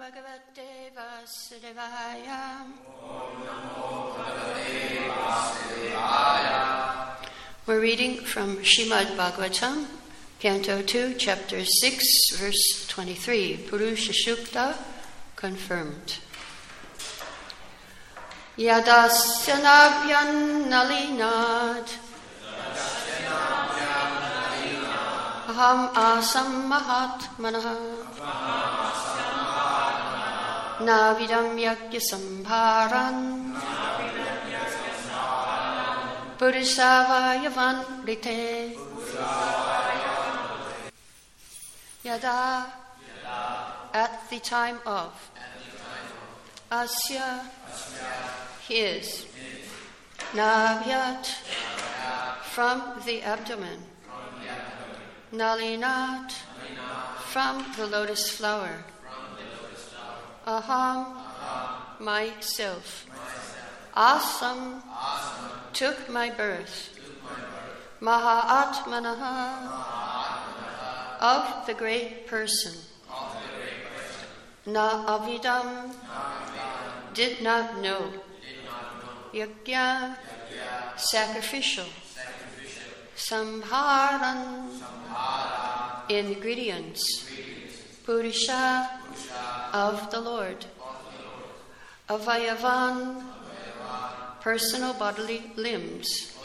Bhagavate Vasudevaya. Om Namo Bhagavate Vasudevaya. We're reading from Srimad Bhagavatam, Canto 2, Chapter 6, Verse 23, Purusha Sukta, confirmed. Yadasya nabhyan nalinad aham asam mahatmanah navidam yagya sambharan Purusavayavan rite Yada at the time of Asya his Navyat from the abdomen Nalinat from the lotus flower Aham myself Asam took my birth Mahatmanaha of the great person Na avidam did not know Yajna sacrificial Sambharan ingredients Purusha of the Lord Avayavan personal bodily limbs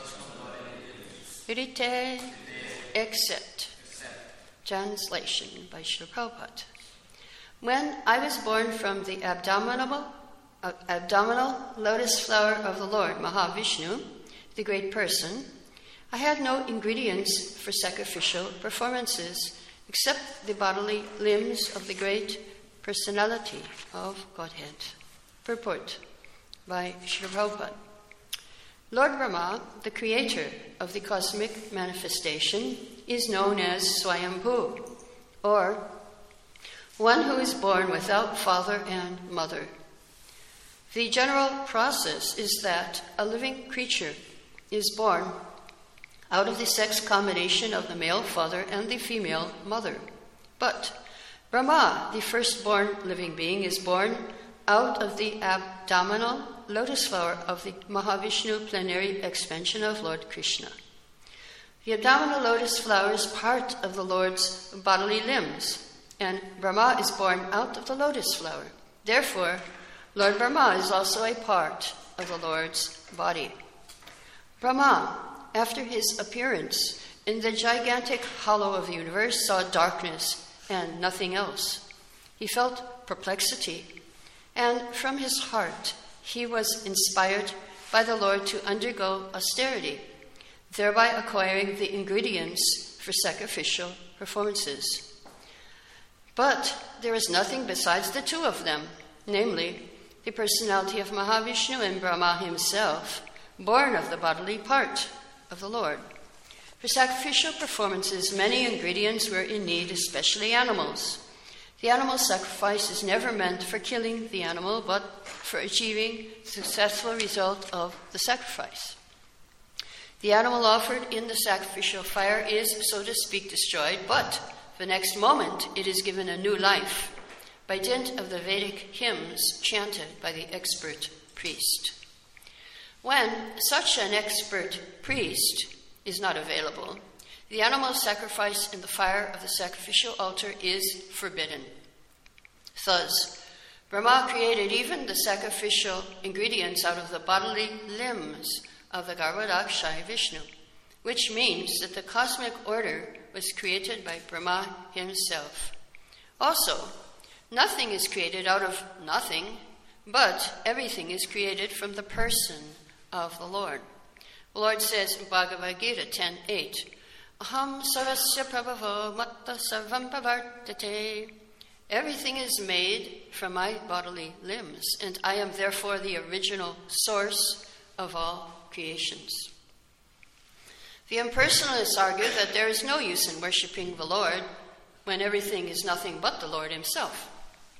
Rite except Translation by Srila Prabhupada. When I was born from the abdominal lotus flower of the Lord, Mahavishnu, the great person, I had no ingredients for sacrificial performances except the bodily limbs of the great personality of Godhead. Purport by Srila Prabhupada. Lord Brahma, the creator of the cosmic manifestation, is known as Swayambhu, or one who is born without father and mother. The general process is that a living creature is born out of the sex combination of the male father and the female mother. But Brahma, the firstborn living being, is born out of the abdominal lotus flower of the Mahavishnu plenary expansion of Lord Krishna. The abdominal lotus flower is part of the Lord's bodily limbs, and Brahma is born out of the lotus flower. Therefore, Lord Brahma is also a part of the Lord's body. Brahma, after his appearance in the gigantic hollow of the universe, saw darkness and nothing else. He felt perplexity, and from his heart he was inspired by the Lord to undergo austerity, thereby acquiring the ingredients for sacrificial performances. But there is nothing besides the two of them, namely, the personality of Mahavishnu and Brahma himself, born of the bodily part of the Lord. For sacrificial performances, many ingredients were in need, especially animals. The animal sacrifice is never meant for killing the animal, but for achieving the successful result of the sacrifice. The animal offered in the sacrificial fire is, so to speak, destroyed, but the next moment it is given a new life by dint of the Vedic hymns chanted by the expert priest. When such an expert priest is not available, the animal sacrifice in the fire of the sacrificial altar is forbidden. Thus, Brahma created even the sacrificial ingredients out of the bodily limbs of the Garbhodakshai Vishnu, which means that the cosmic order was created by Brahma himself. Also, nothing is created out of nothing, but everything is created from the person of the Lord. The Lord says in Bhagavad Gita 10:8, Aham sarasya prabhavo matta sarvam pavartate. Everything is made from my bodily limbs, and I am therefore the original source of all creations. The impersonalists argue that there is no use in worshipping the Lord when everything is nothing but the Lord himself.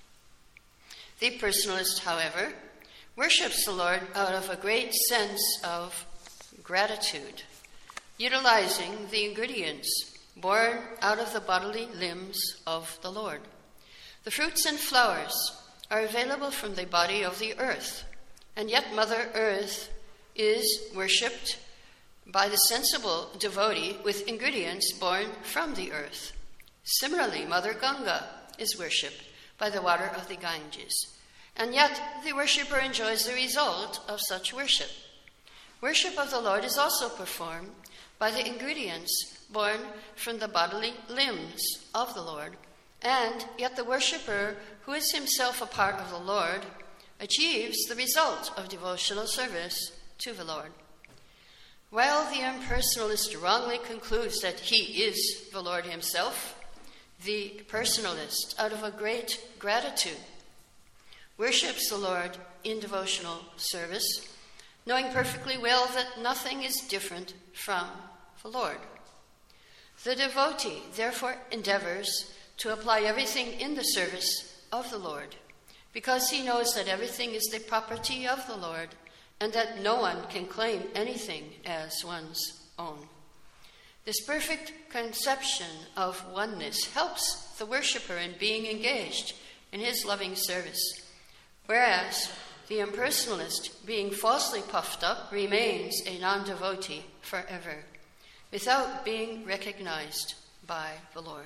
The personalist, however, worships the Lord out of a great sense of gratitude, utilizing the ingredients born out of the bodily limbs of the Lord. The fruits and flowers are available from the body of the earth, and yet Mother Earth is worshipped by the sensible devotee with ingredients born from the earth. Similarly, Mother Ganga is worshipped by the water of the Ganges, and yet the worshipper enjoys the result of such worship. Worship of the Lord is also performed by the ingredients born from the bodily limbs of the Lord, and yet the worshipper, who is himself a part of the Lord, achieves the result of devotional service to the Lord. While the impersonalist wrongly concludes that he is the Lord himself, the personalist, out of a great gratitude, worships the Lord in devotional service, knowing perfectly well that nothing is different from the Lord. The devotee therefore endeavors to apply everything in the service of the Lord, because he knows that everything is the property of the Lord, and that no one can claim anything as one's own. This perfect conception of oneness helps the worshipper in being engaged in his loving service, whereas the impersonalist, being falsely puffed up, remains a non-devotee forever, without being recognized by the Lord.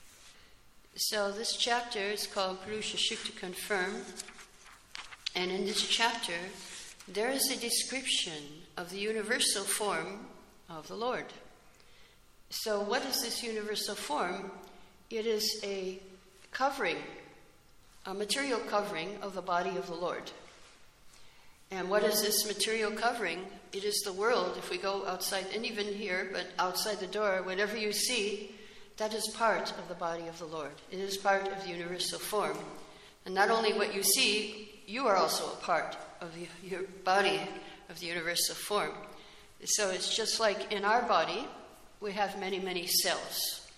So this chapter is called Purusha Sukta Confirm, and in this chapter there is a description of the universal form of the Lord. So what is this universal form? It is a covering, a material covering of the body of the Lord. And what is this material covering? It is the world. If we go outside, and even here, but outside the door, whatever you see, that is part of the body of the Lord. It is part of the universal form. And not only what you see, you are also a part of your body of the universal form. So it's just like in our body, we have many, many cells.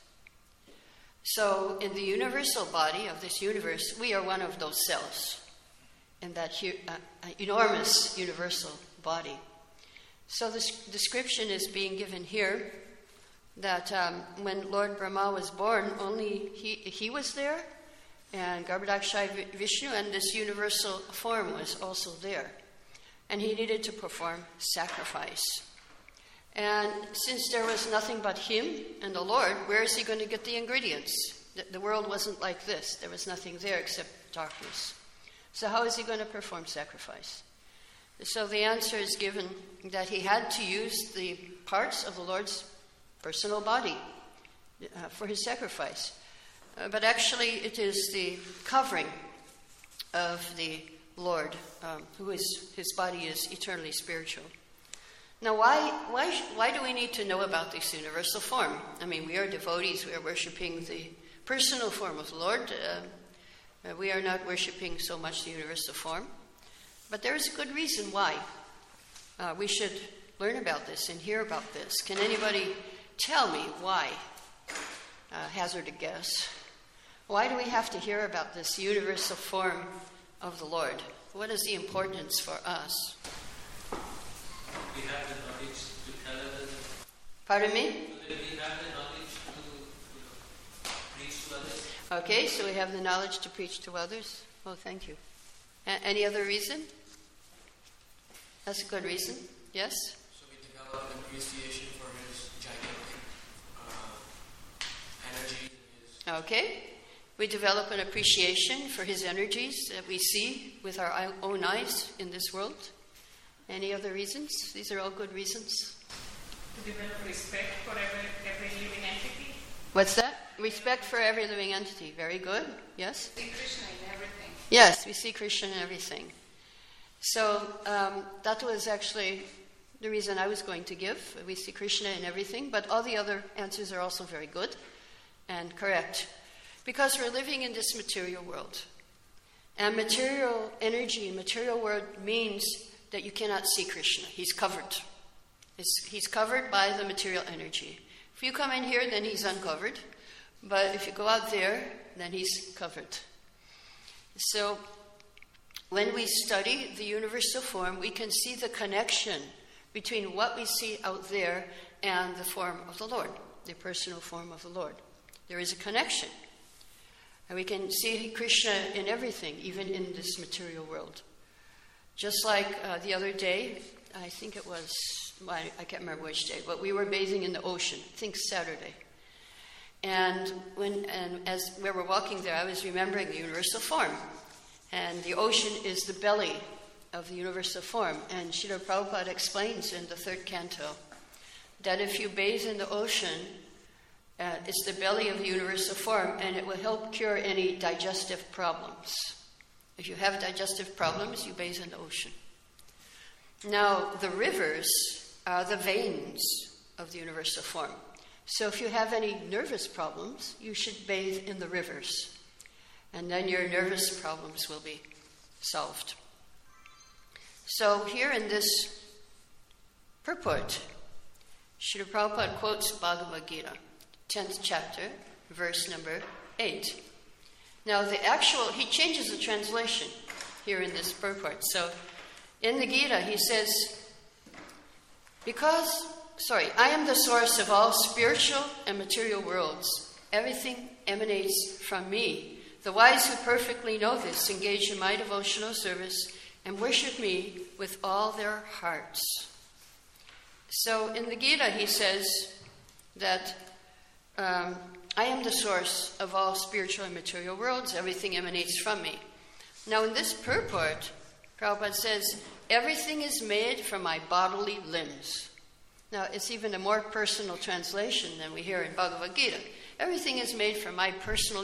So in the universal body of this universe, we are one of those cells in that enormous universal body. So this description is being given here that when Lord Brahma was born, only he was there, and Garbhodakashayi Vishnu, and this universal form was also there. And he needed to perform sacrifice. And since there was nothing but him and the Lord, where is he going to get the ingredients? The world wasn't like this. There was nothing there except darkness. So how is he going to perform sacrifice? So the answer is given that he had to use the parts of the Lord's personal body for his sacrifice. But actually it is the covering of the Lord, his body is eternally spiritual. Now, why do we need to know about this universal form? I mean, we are devotees. We are worshiping the personal form of the Lord. We are not worshiping so much the universal form. But there is a good reason why we should learn about this and hear about this. Can anybody tell me why? Hazard a guess. Why do we have to hear about this universal form of the Lord? What is the importance for us? We have the knowledge to tell others. Pardon me? So that we have the knowledge to preach to others. Okay, so we have the knowledge to preach to others. Oh, thank you. Any other reason? That's a good reason. Yes? So we develop an appreciation for his gigantic energy. Okay. We develop an appreciation for his energies that we see with our own eyes in this world. Any other reasons? These are all good reasons. To develop respect for every living entity. What's that? Respect for every living entity. Very good. Yes? See Krishna in everything. Yes, we see Krishna in everything. So that was actually the reason I was going to give. We see Krishna in everything, but all the other answers are also very good and correct. Because we're living in this material world. And material energy, material world means that you cannot see Krishna. He's covered. He's covered by the material energy. If you come in here, then he's uncovered. But if you go out there, then he's covered. So when we study the universal form, we can see the connection between what we see out there and the form of the Lord, the personal form of the Lord. There is a connection. And we can see Krishna in everything, even in this material world. Just like the other day, I think it was, I can't remember which day, but we were bathing in the ocean, I think Saturday. And as we were walking there, I was remembering the universal form. And the ocean is the belly of the universal form. And Srila Prabhupada explains in the 3rd canto that if you bathe in the ocean, it's the belly of the universal form, and it will help cure any digestive problems. If you have digestive problems, you bathe in the ocean. Now, the rivers are the veins of the universal form. So if you have any nervous problems, you should bathe in the rivers. And then your nervous problems will be solved. So here in this purport, Srila Prabhupada quotes Bhagavad Gita, 10th chapter, verse number 8. Now he changes the translation here in this purport. So in the Gita he says, I am the source of all spiritual and material worlds. Everything emanates from me. The wise who perfectly know this engage in my devotional service and worship me with all their hearts. So in the Gita he says that I am the source of all spiritual and material worlds. Everything emanates from me. Now in this purport, Prabhupada says, everything is made from my bodily limbs. Now, it's even a more personal translation than we hear in Bhagavad Gita. Everything is made from my personal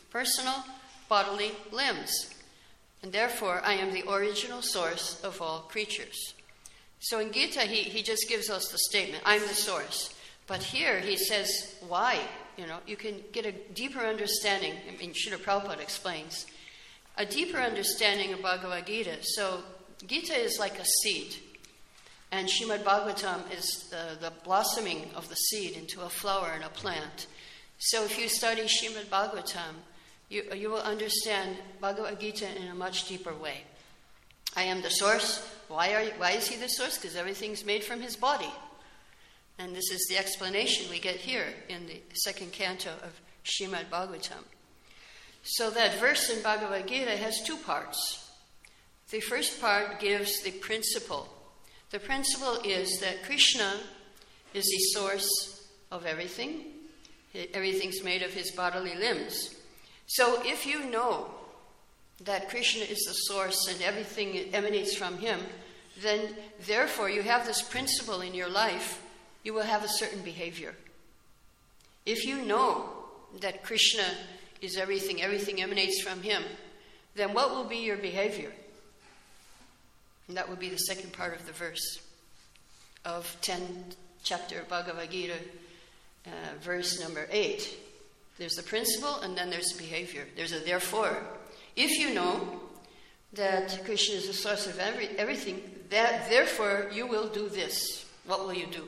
bodily limbs. And therefore, I am the original source of all creatures. So in Gita, he just gives us the statement, I'm the source. But here he says, why? You can get a deeper understanding. Srila Prabhupada explains, a deeper understanding of Bhagavad Gita. So Gita is like a seed. And Srimad Bhagavatam is the blossoming of the seed into a flower and a plant. So if you study Srimad Bhagavatam, you will understand Bhagavad Gita in a much deeper way. I am the source. Why is he the source? Because everything's made from his body. And this is the explanation we get here in the 2nd canto of Srimad Bhagavatam. So that verse in Bhagavad Gita has 2 parts. The first part gives the principle. The principle is that Krishna is the source of everything. Everything's made of his bodily limbs. So if you know that Krishna is the source and everything emanates from him, then therefore you have this principle in your life, you will have a certain behavior. If you know that Krishna is everything emanates from him, then what will be your behavior? And that would be the second part of the verse of 10th chapter of Bhagavad Gita, verse number 8. There's the principle and then there's the behavior. There's a therefore. If you know that Krishna is the source of everything, therefore you will do this. What will you do?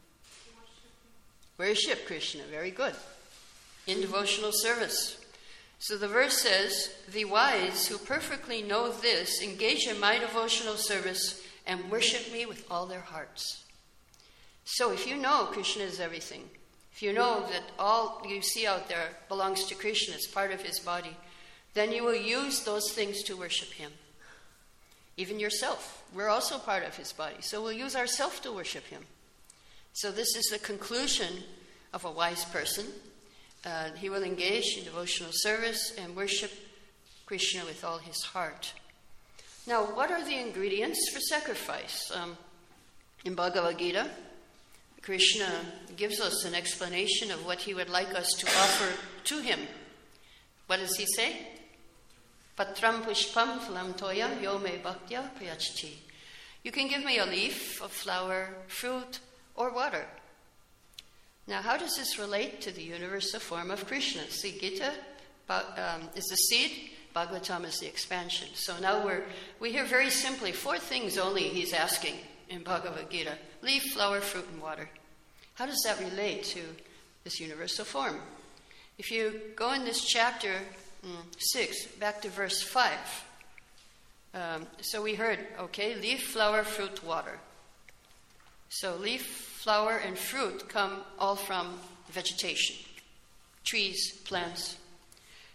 Worship Krishna. Very good. In devotional service. So the verse says, the wise who perfectly know this engage in my devotional service and worship me with all their hearts. So if you know Krishna is everything, if you know that all you see out there belongs to Krishna, it's part of his body, then you will use those things to worship him. Even yourself. We're also part of his body, so we'll use ourselves to worship him. So this is the conclusion of a wise person. He will engage in devotional service and worship Krishna with all his heart. Now, what are the ingredients for sacrifice? In Bhagavad Gita, Krishna gives us an explanation of what he would like us to offer to him. What does he say? Patram pushpam phalam toyam yo me bhaktya prayachti. You can give me a leaf, a flower, fruit, or water. Now, how does this relate to the universal form of Krishna? See, Gita is the seed, Bhagavatam is the expansion. So now we hear very simply 4 things only he's asking in Bhagavad Gita. Leaf, flower, fruit, and water. How does that relate to this universal form? If you go in this chapter 6, back to verse 5. So we heard, leaf, flower, fruit, water. So leaf, flower, and fruit come all from vegetation, trees, plants.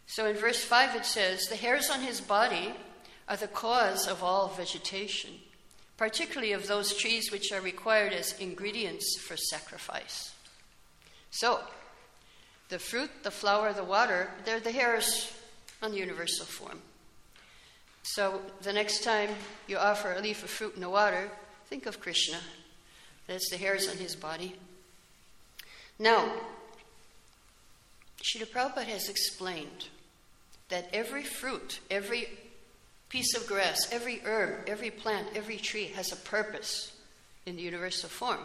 So in verse 5 it says, the hairs on his body are the cause of all vegetation, particularly of those trees which are required as ingredients for sacrifice. So, the fruit, the flower, the water, they're the hairs on the universal form. So the next time you offer a leaf of fruit in the water, think of Krishna. That's the hairs on his body. Now, Srila Prabhupada has explained that every fruit, every piece of grass, every herb, every plant, every tree has a purpose in the universal form.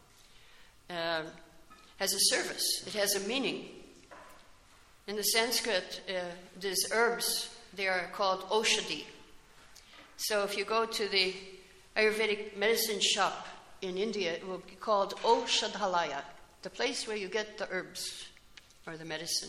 Has a service. It has a meaning. In the Sanskrit, these herbs, they are called oshadi. So if you go to the Ayurvedic medicine shop in India, it will be called Oshadhalaya, the place where you get the herbs or the medicine.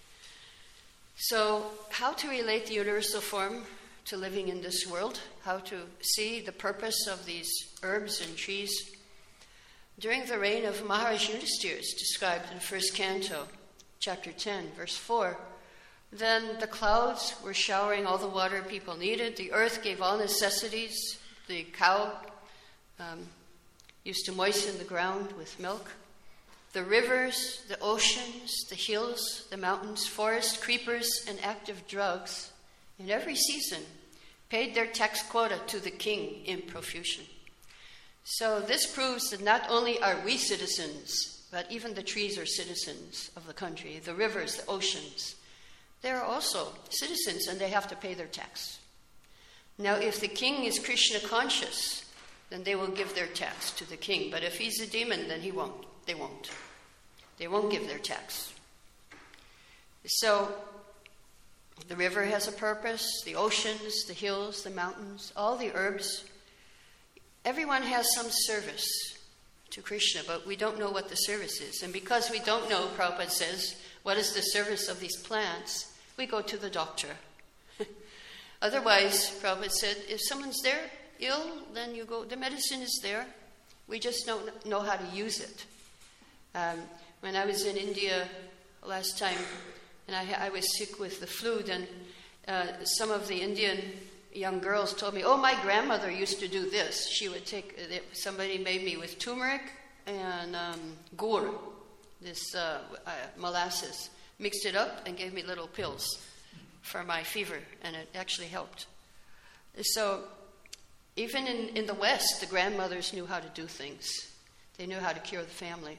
So how to relate the universal form to living in this world, how to see the purpose of these herbs and trees. During the reign of Maharaj Yudhisthira, it's described in the first canto, chapter 10, verse 4, then the clouds were showering all the water people needed. The earth gave all necessities. The cow used to moisten the ground with milk. The rivers, the oceans, the hills, the mountains, forests, creepers, and active drugs, in every season, paid their tax quota to the king in profusion. So this proves that not only are we citizens, but even the trees are citizens of the country, the rivers, the oceans. They are also citizens and they have to pay their tax. Now, if the king is Krishna conscious, then they will give their tax to the king. But if he's a demon, then he won't. They won't. They won't give their tax. So, the river has a purpose, the oceans, the hills, the mountains, all the herbs. Everyone has some service to Krishna, but we don't know what the service is. And because we don't know, Prabhupada says, what is the service of these plants, we go to the doctor. Otherwise, Prabhupada said, if someone's there ill, then you go, the medicine is there. We just don't know how to use it. When I was in India last time, and I was sick with the flu, then some of the Indian young girls told me, oh, my grandmother used to do this. She would take, somebody made me with turmeric and gur, this molasses, mixed it up and gave me little pills for my fever, and it actually helped. So even in the West, the grandmothers knew how to do things. They knew how to cure the family.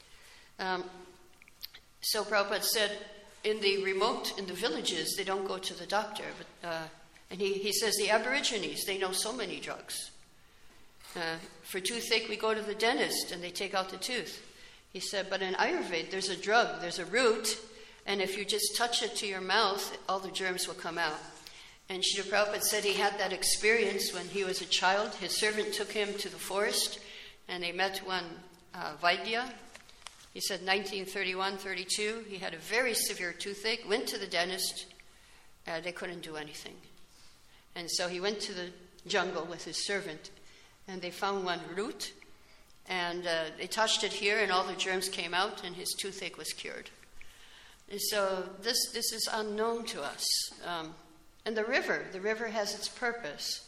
So Prabhupada said, in the villages, they don't go to the doctor. But, and he says the Aborigines, they know so many drugs. For toothache, we go to the dentist and they take out the tooth. He said, but in Ayurveda, there's a drug, there's a root, and if you just touch it to your mouth, all the germs will come out. And Srila Prabhupada said he had that experience when he was a child. His servant took him to the forest, and they met one Vaidya. He said 1931-32, he had a very severe toothache, went to the dentist, they couldn't do anything. And so he went to the jungle with his servant, and they found one root, and they touched it here, and all the germs came out, and his toothache was cured. And so this is unknown to us. And the river has its purpose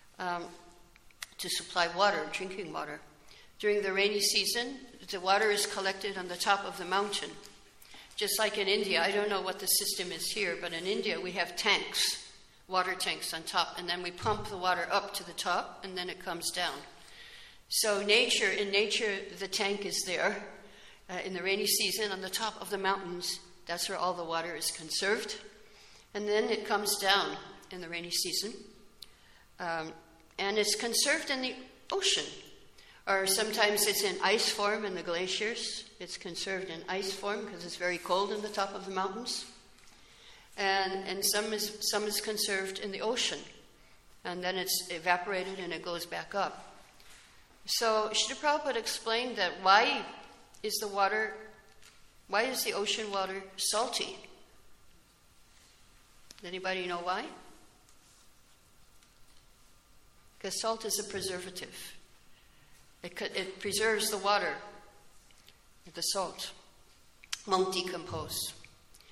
to supply water, drinking water. During the rainy season, the water is collected on the top of the mountain. Just like in India, I don't know what the system is here, but in India we have tanks, water tanks on top, and then we pump the water up to the top, and then it comes down. So in nature, the tank is there. In the rainy season, on the top of the mountains, that's where all the water is conserved. And then it comes down in the rainy season. And it's conserved in the ocean. Or sometimes it's in ice form in the glaciers. It's conserved in ice form because it's very cold in the top of the mountains. And some is conserved in the ocean. And then it's evaporated and it goes back up. So Srila Prabhupada explained that why is the ocean water salty? Does anybody know why? Because salt is a preservative. It preserves the water. The salt won't decompose.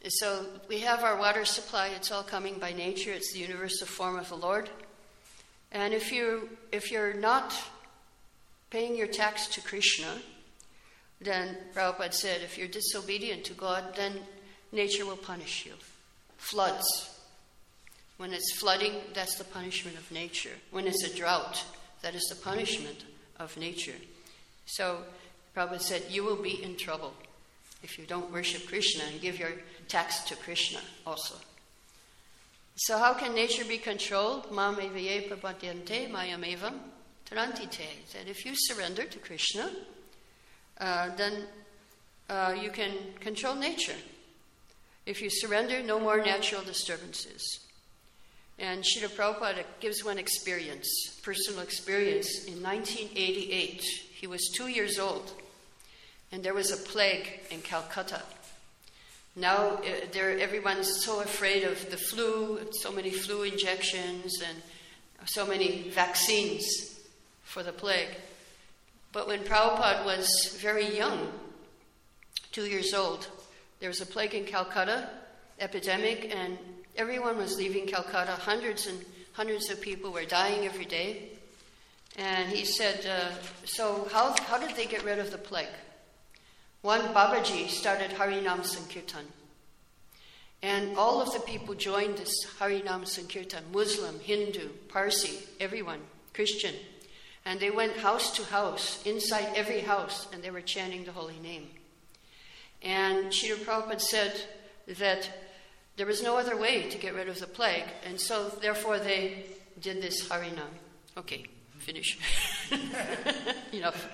So we have our water supply. It's all coming by nature. It's the universal form of the Lord. And if you're not paying your tax to Krishna, then Prabhupada said, if you're disobedient to God, then nature will punish you. Floods. When it's flooding, that's the punishment of nature. When it's a drought, that is the punishment of nature. So Prabhupada said, you will be in trouble if you don't worship Krishna and give your tax to Krishna also. So how can nature be controlled? Mam evaye papadyante mayam evam tarantite. That if you surrender to Krishna, then you can control nature. If you surrender, no more natural disturbances. And Srila Prabhupada gives one experience, personal experience. In 1988, he was 2 years old, and there was a plague in Calcutta. Now everyone's so afraid of the flu, so many flu injections and so many vaccines for the plague. But when Prabhupada was very young, 2 years old, there was a plague in Calcutta, epidemic, and everyone was leaving Calcutta. Hundreds and hundreds of people were dying every day. And he said, so how did they get rid of the plague? One Babaji started Harinam Sankirtan. And all of the people joined this Harinam Sankirtan, Muslim, Hindu, Parsi, everyone, Christian. And they went house to house, inside every house, and they were chanting the holy name. And Srila Prabhupada said that there was no other way to get rid of the plague, and so therefore they did this Harinam. Okay, finish. Enough.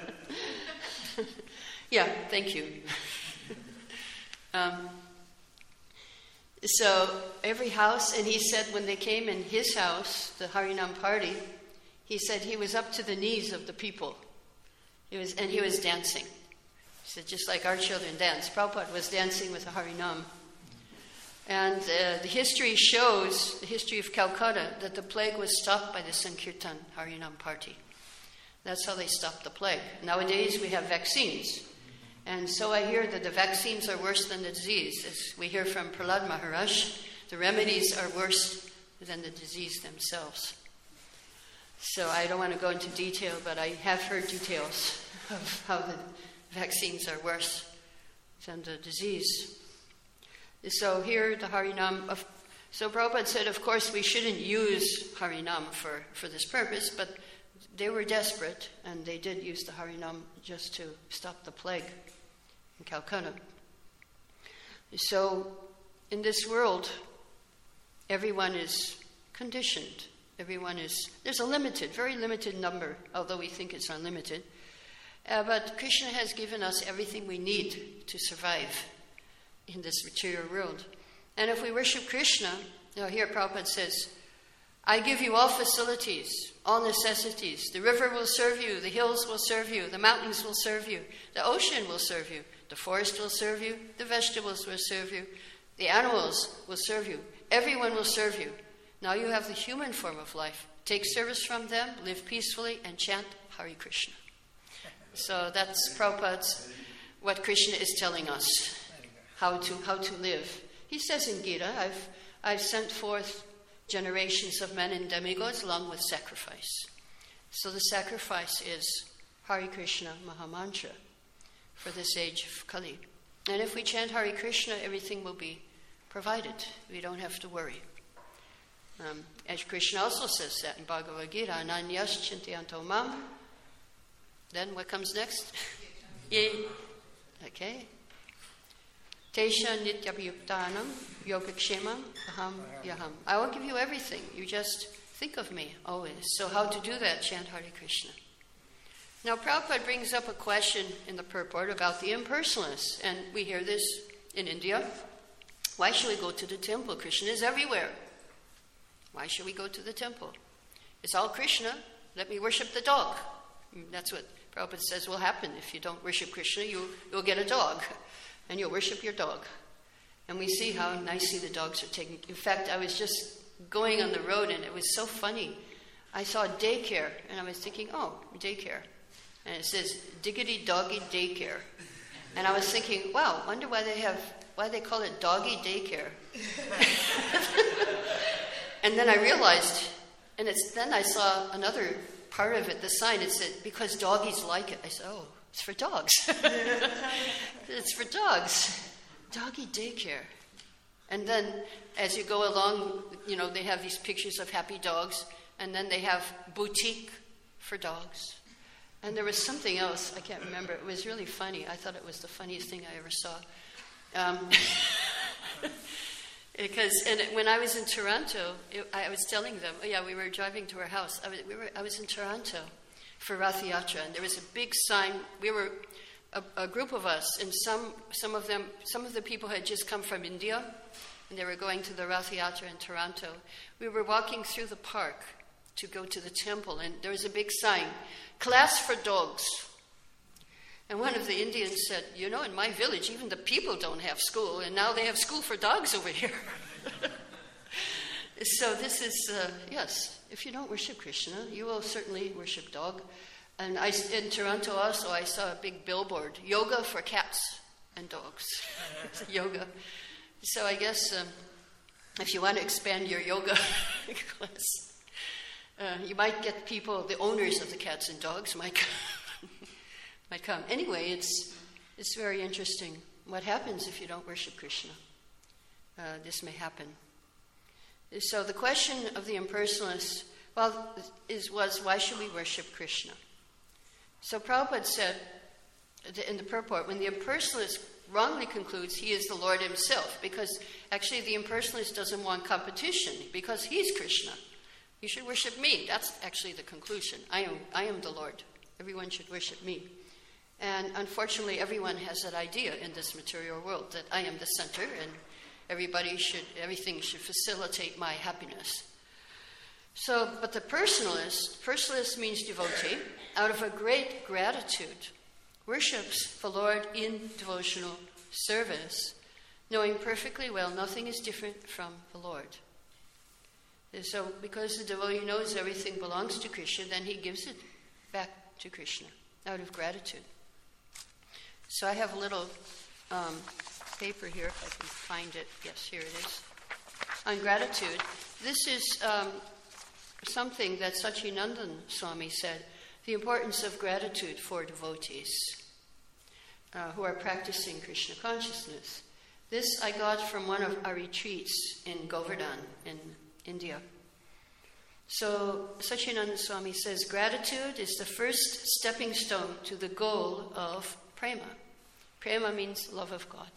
Yeah, thank you. So every house, and he said when they came in his house, the Harinam party, he said he was up to the knees of the people. He was dancing. He said, just like our children dance. Prabhupada was dancing with the Harinam. And the history shows, the history of Calcutta, that the plague was stopped by the Sankirtan Harinam party. That's how they stopped the plague. Nowadays we have vaccines. And so I hear that the vaccines are worse than the disease. As we hear from Prahlad Maharaj, the remedies are worse than the disease themselves. So I don't want to go into detail, but I have heard details of how the vaccines are worse than the disease. So here the Harinam, so Prabhupada said, of course, we shouldn't use Harinam for this purpose, but they were desperate, and they did use the Harinam just to stop the plague in Calcutta. So in this world, everyone is conditioned. There's a very limited number, although we think it's unlimited. But Krishna has given us everything we need to survive in this material world. And if we worship Krishna, here Prabhupada says, I give you all facilities, all necessities. The river will serve you, the hills will serve you, the mountains will serve you, the ocean will serve you, the forest will serve you, the vegetables will serve you, the animals will serve you, everyone will serve you. Now you have the human form of life. Take service from them, live peacefully, and chant Hare Krishna. So that's Prabhupada's, what Krishna is telling us, how to live. He says in Gita, I've sent forth generations of men and demigods along with sacrifice. So the sacrifice is Hare Krishna Mahamantra for this age of Kali. And if we chant Hare Krishna, everything will be provided. We don't have to worry. As Krishna also says that in Bhagavad Gita, Ananyas Chintayanto Mam. Then what comes next? Okay. Tesha Nityabhyuktanam Yogakshemam Aham Yaham. I will give you everything. You just think of me always. So how to do that? Chant Hare Krishna. Now Prabhupada brings up a question in the purport about the impersonalists. And we hear this in India. Why should we go to the temple? Krishna is everywhere. Why should we go to the temple? It's all Krishna. Let me worship the dog. That's what Prabhupada says will happen. If you don't worship Krishna, you'll get a dog. And you'll worship your dog. And we see how nicely the dogs are taken. In fact, I was just going on the road, and it was so funny. I saw a daycare, and I was thinking, oh, daycare. And it says, Diggity Doggy Daycare. And I was thinking, wow, wonder why they have why they call it doggy daycare. And then I realized, then I saw another part of it, the sign, it said, because doggies like it. I said, oh, it's for dogs. It's for dogs. Doggy daycare. And then as you go along, they have these pictures of happy dogs, and then they have boutique for dogs. And there was something else, I can't remember. It was really funny. I thought it was the funniest thing I ever saw. When I was in Toronto, I was telling them, we were driving to our house. I was in Toronto for Rath Yatra, and there was a big sign. We were a group of us, and some of the people had just come from India, and they were going to the Rath Yatra in Toronto. We were walking through the park to go to the temple, and there was a big sign, class for dogs. And one of the Indians said, in my village, even the people don't have school, and now they have school for dogs over here. So this is, yes, if you don't worship Krishna, you will certainly worship dog. And in Toronto also, I saw a big billboard, yoga for cats and dogs. Yoga. So I guess if you want to expand your yoga class, you might get people, the owners of the cats and dogs might come. Anyway, it's very interesting. What happens if you don't worship Krishna? This may happen. So the question of the impersonalists, was why should we worship Krishna? So Prabhupada said in the purport, when the impersonalist wrongly concludes he is the Lord himself, because actually the impersonalist doesn't want competition, because he's Krishna. You should worship me. That's actually the conclusion. I am the Lord. Everyone should worship me. And unfortunately, everyone has that idea in this material world, that I am the center and everything should facilitate my happiness. So, but the personalist means devotee, out of a great gratitude, worships the Lord in devotional service, knowing perfectly well nothing is different from the Lord. And so, because the devotee knows everything belongs to Krishna, then he gives it back to Krishna out of gratitude. So I have a little paper here, if I can find it. Yes, here it is. On gratitude. This is something that Sachinandan Swami said, the importance of gratitude for devotees who are practicing Krishna consciousness. This I got from one of our retreats in Govardhan in India. So Sachinandan Swami says, gratitude is the first stepping stone to the goal of prema. Prema means love of God.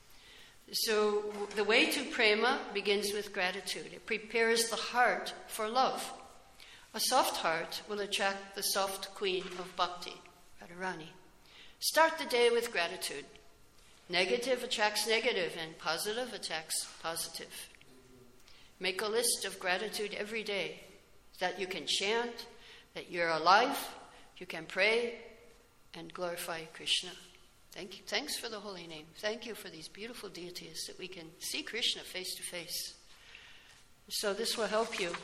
So the way to prema begins with gratitude. It prepares the heart for love. A soft heart will attract the soft queen of bhakti, Radharani. Start the day with gratitude. Negative attracts negative, and positive attracts positive. Make a list of gratitude every day, that you can chant, that you're alive, you can pray, and glorify Krishna. Thank you. Thanks for the holy name. Thank you for these beautiful deities that we can see Krishna face to face. So this will help you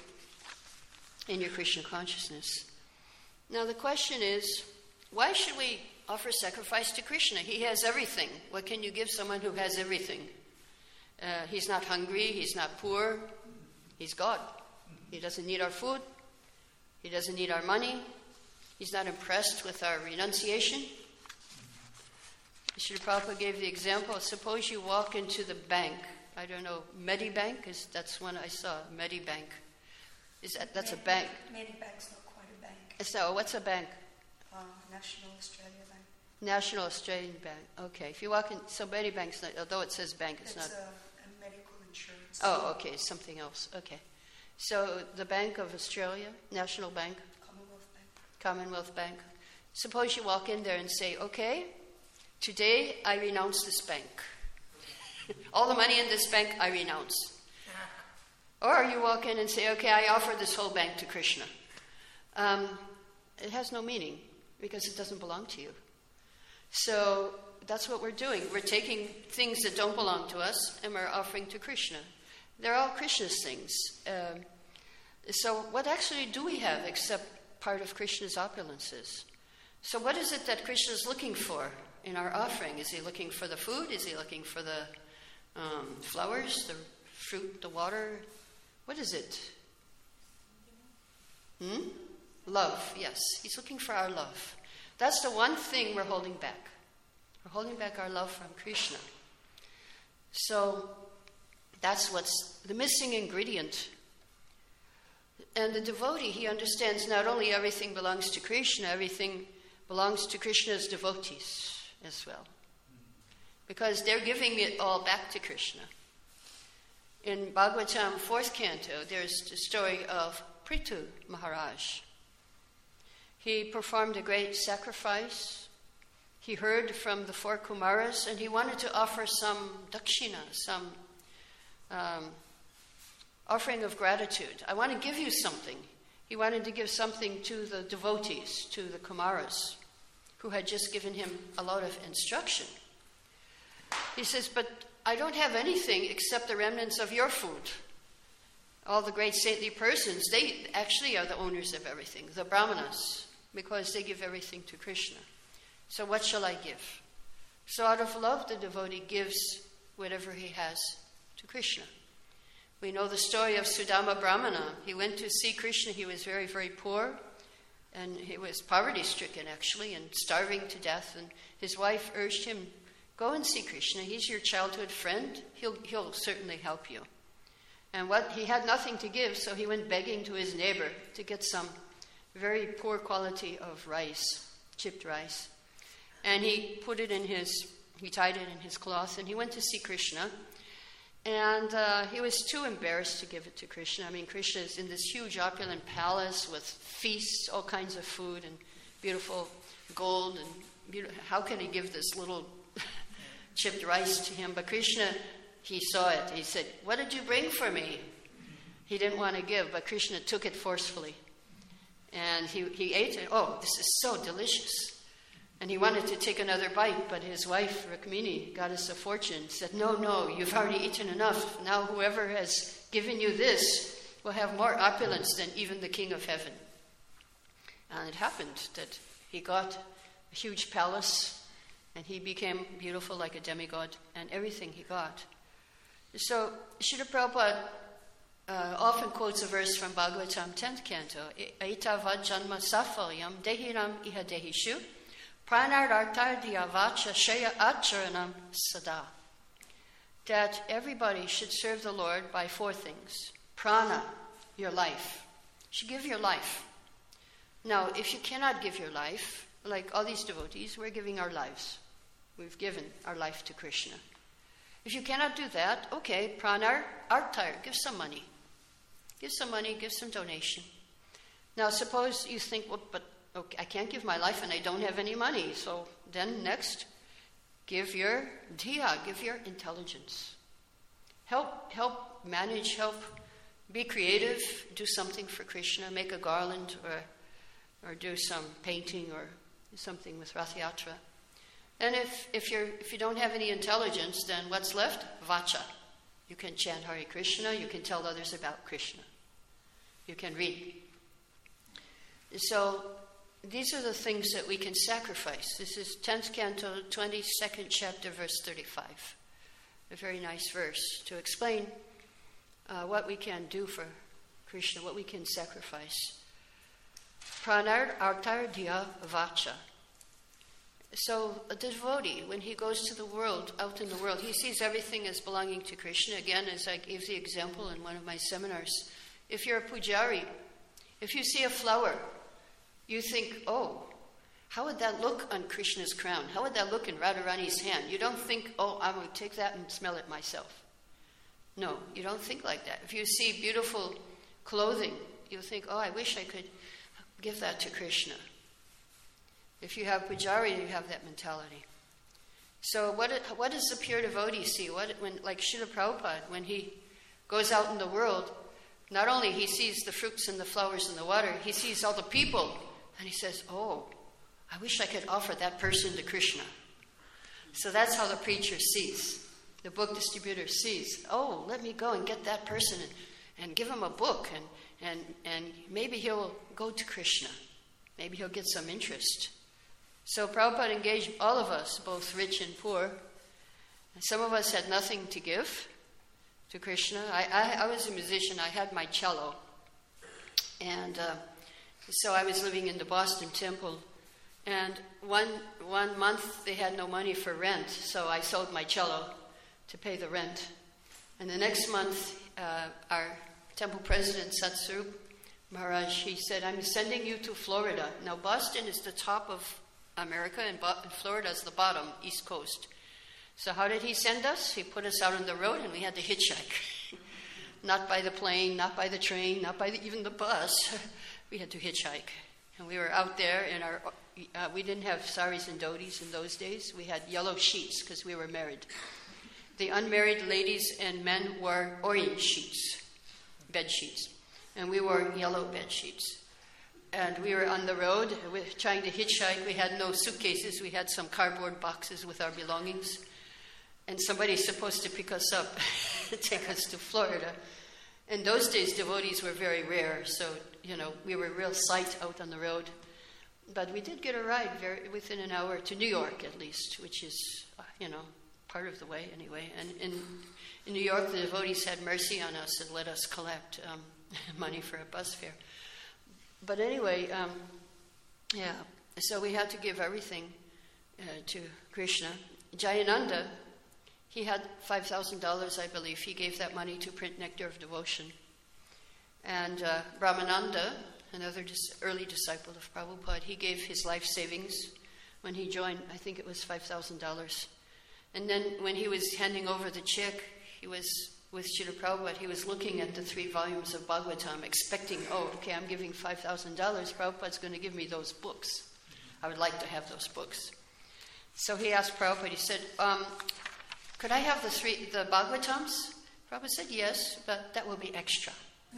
in your Krishna consciousness. Now the question is, why should we offer sacrifice to Krishna? He has everything. What can you give someone who has everything? He's not hungry, he's not poor, he's God. He doesn't need our food, he doesn't need our money, he's not impressed with our renunciation. Srila Prabhupada gave the example, suppose you walk into the bank, I don't know, Medibank, that's one I saw, Medibank. That's a bank? Medibank's not quite a bank. So what's a bank? National Australia Bank. National Australian Bank, okay. If you walk in, so Medibank's not, although it says bank, it's not. It's a medical insurance. Oh, okay, something else, okay. So the Bank of Australia, National Bank? Commonwealth Bank. Commonwealth Bank. Suppose you walk in there and say, okay, today I renounce this bank. All the money in this bank I renounce. Or you walk in and say, okay, I offer this whole bank to Krishna. It has no meaning because it doesn't belong to you. So that's what we're doing. We're taking things that don't belong to us and we're offering to Krishna. They're all Krishna's things. So what actually do we have except part of Krishna's opulences? So what is it that Krishna is looking for in our offering? Is he looking for the food? Is he looking for the flowers, the fruit, the water. What is it? Love, yes. He's looking for our love. That's the one thing we're holding back. We're holding back our love from Krishna. So that's what's the missing ingredient. And the devotee, he understands not only everything belongs to Krishna, everything belongs to Krishna's devotees as well. Because they're giving it all back to Krishna. In Bhagavatam 4th canto, there's the story of Prithu Maharaj. He performed a great sacrifice. He heard from the 4 Kumaras, and he wanted to offer some dakshina, some offering of gratitude. I want to give you something. He wanted to give something to the devotees, to the Kumaras, who had just given him a lot of instruction. He says, but I don't have anything except the remnants of your food. All the great saintly persons, they actually are the owners of everything, the brahmanas, because they give everything to Krishna. So what shall I give? So out of love, the devotee gives whatever he has to Krishna. We know the story of Sudama Brahmana. He went to see Krishna. He was very, very poor, and he was poverty-stricken, actually, and starving to death. And his wife urged him, go and see Krishna. He's your childhood friend. He'll certainly help you. And he had nothing to give, so he went begging to his neighbor to get some very poor quality of rice, chipped rice. And he tied it in his cloth, and he went to see Krishna. And he was too embarrassed to give it to Krishna. I mean, Krishna is in this huge opulent palace with feasts, all kinds of food, and beautiful gold. And how can he give this little chipped rice to him? But Krishna, he saw it. He said, what did you bring for me? He didn't want to give, but Krishna took it forcefully. And he ate it. Oh, this is so delicious. And he wanted to take another bite, but his wife, Rukmini, goddess of fortune, said, no, you've already eaten enough. Now whoever has given you this will have more opulence than even the king of heaven. And it happened that he got a huge palace, and he became beautiful like a demigod, and everything he got. So Srila Prabhupada often quotes a verse from Bhagavatam 10th canto, Aitavad janma safalyam dehiram iha dehishu pranarartardhyavacha shaya acharanam sada. That everybody should serve the Lord by 4 things. Prana, your life. You should give your life. Now, if you cannot give your life, like all these devotees, we're giving our lives. We've given our life to Krishna. If you cannot do that, okay, pranar artar, give some money. Give some money, give some donation. Now, suppose you think, well, but okay, I can't give my life and I don't have any money. So then next, give your dhiya, give your intelligence. Help manage, help be creative, do something for Krishna, make a garland or do some painting or something with Rath Yatra. And if you don't have any intelligence, then what's left? Vacha. You can chant Hare Krishna, you can tell others about Krishna. You can read. So these are the things that we can sacrifice. This is 10th canto, 22nd chapter, verse 35. A very nice verse to explain what we can do for Krishna, what we can sacrifice. Pranar artar dhya vacha. So a devotee, when he goes to the world, out in the world, he sees everything as belonging to Krishna. Again, as I gave the example in one of my seminars, if you're a pujari, if you see a flower, you think, oh, how would that look on Krishna's crown? How would that look in Radharani's hand? You don't think, oh, I'm going to take that and smell it myself. No, you don't think like that. If you see beautiful clothing, you think, oh, I wish I could give that to Krishna. If you have pujari, you have that mentality. So what does the pure devotee see? Like Srila Prabhupada, when he goes out in the world, not only he sees the fruits and the flowers and the water, he sees all the people, and he says, oh, I wish I could offer that person to Krishna. So that's how the preacher sees. The book distributor sees, oh, let me go and get that person and give him a book, and maybe he'll go to Krishna. Maybe he'll get some interest. So Prabhupada engaged all of us, both rich and poor, Some of us had nothing to give to Krishna. I was a musician. I had my cello. And so I was living in the Boston Temple. And one month they had no money for rent, so I sold my cello to pay the rent. And the next month, our temple president, Satsarup Maharaj, he said, I'm sending you to Florida. Now, Boston is the top of America, and Florida is the bottom, East Coast. So how did he send us? He put us out on the road, and we had to hitchhike. Not by the plane, not by the train, not by even the bus. We had to hitchhike. And we were out there in our... we didn't have saris and dhotis in those days. We had yellow sheets because we were married. The unmarried ladies and men wore orange sheets, bed sheets. And we wore yellow bed sheets. And we were on the road trying to hitchhike. We had no suitcases. We had some cardboard boxes with our belongings. And somebody's supposed to pick us up to take us to Florida. In those days, devotees were very rare. So, we were real sight out on the road. But we did get a ride within an hour to New York, at least, which is, part of the way anyway. And in New York, the devotees had mercy on us and let us collect money for a bus fare. But anyway, so we had to give everything to Krishna. Jayananda, he had $5,000, I believe. He gave that money to print Nectar of Devotion. And Brahmananda, another early disciple of Prabhupada, he gave his life savings when he joined. I think it was $5,000. And then when he was handing over the check, he was with Srila Prabhupada, he was looking at the 3 volumes of Bhagavatam, expecting, I'm giving $5,000. Prabhupada's going to give me those books. I would like to have those books. So he asked Prabhupada, he said, could I have the Bhagavatams? Prabhupada said, yes, but that will be extra.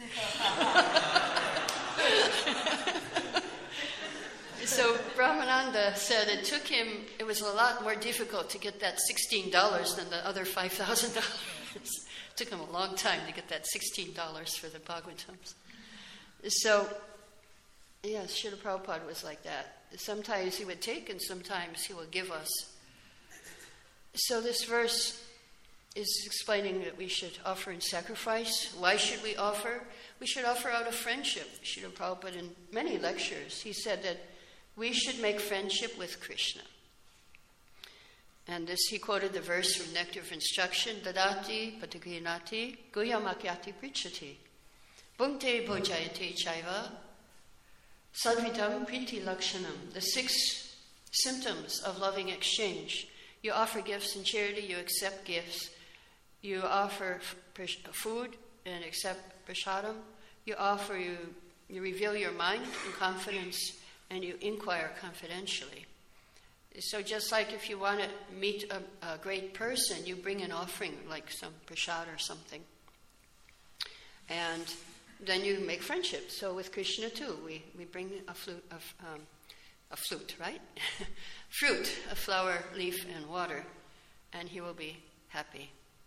So Brahmananda said it was a lot more difficult to get that $16 than the other $5,000. It took him a long time to get that $16 for the Bhagavatams. So, yes, Srila Prabhupada was like that. Sometimes he would take and sometimes he would give us. So this verse is explaining that we should offer in sacrifice. Why should we offer? We should offer out of friendship. Srila Prabhupada, in many lectures, he said that we should make friendship with Krishna. And this, he quoted the verse from Nectar of Instruction, Dadati patagrinati guyamakyati prichati bhunte bhojayate chaiva sadvitam priti lakshanam. The 6 symptoms of loving exchange. You offer gifts in charity, you accept gifts. You offer food and accept prasadam. You offer, you reveal your mind in confidence, and you inquire confidentially. So just like if you want to meet a great person, you bring an offering, like some prasad or something. And then you make friendship. So with Krishna too, we bring a flute, right? Fruit, a flower, leaf, and water, and he will be happy.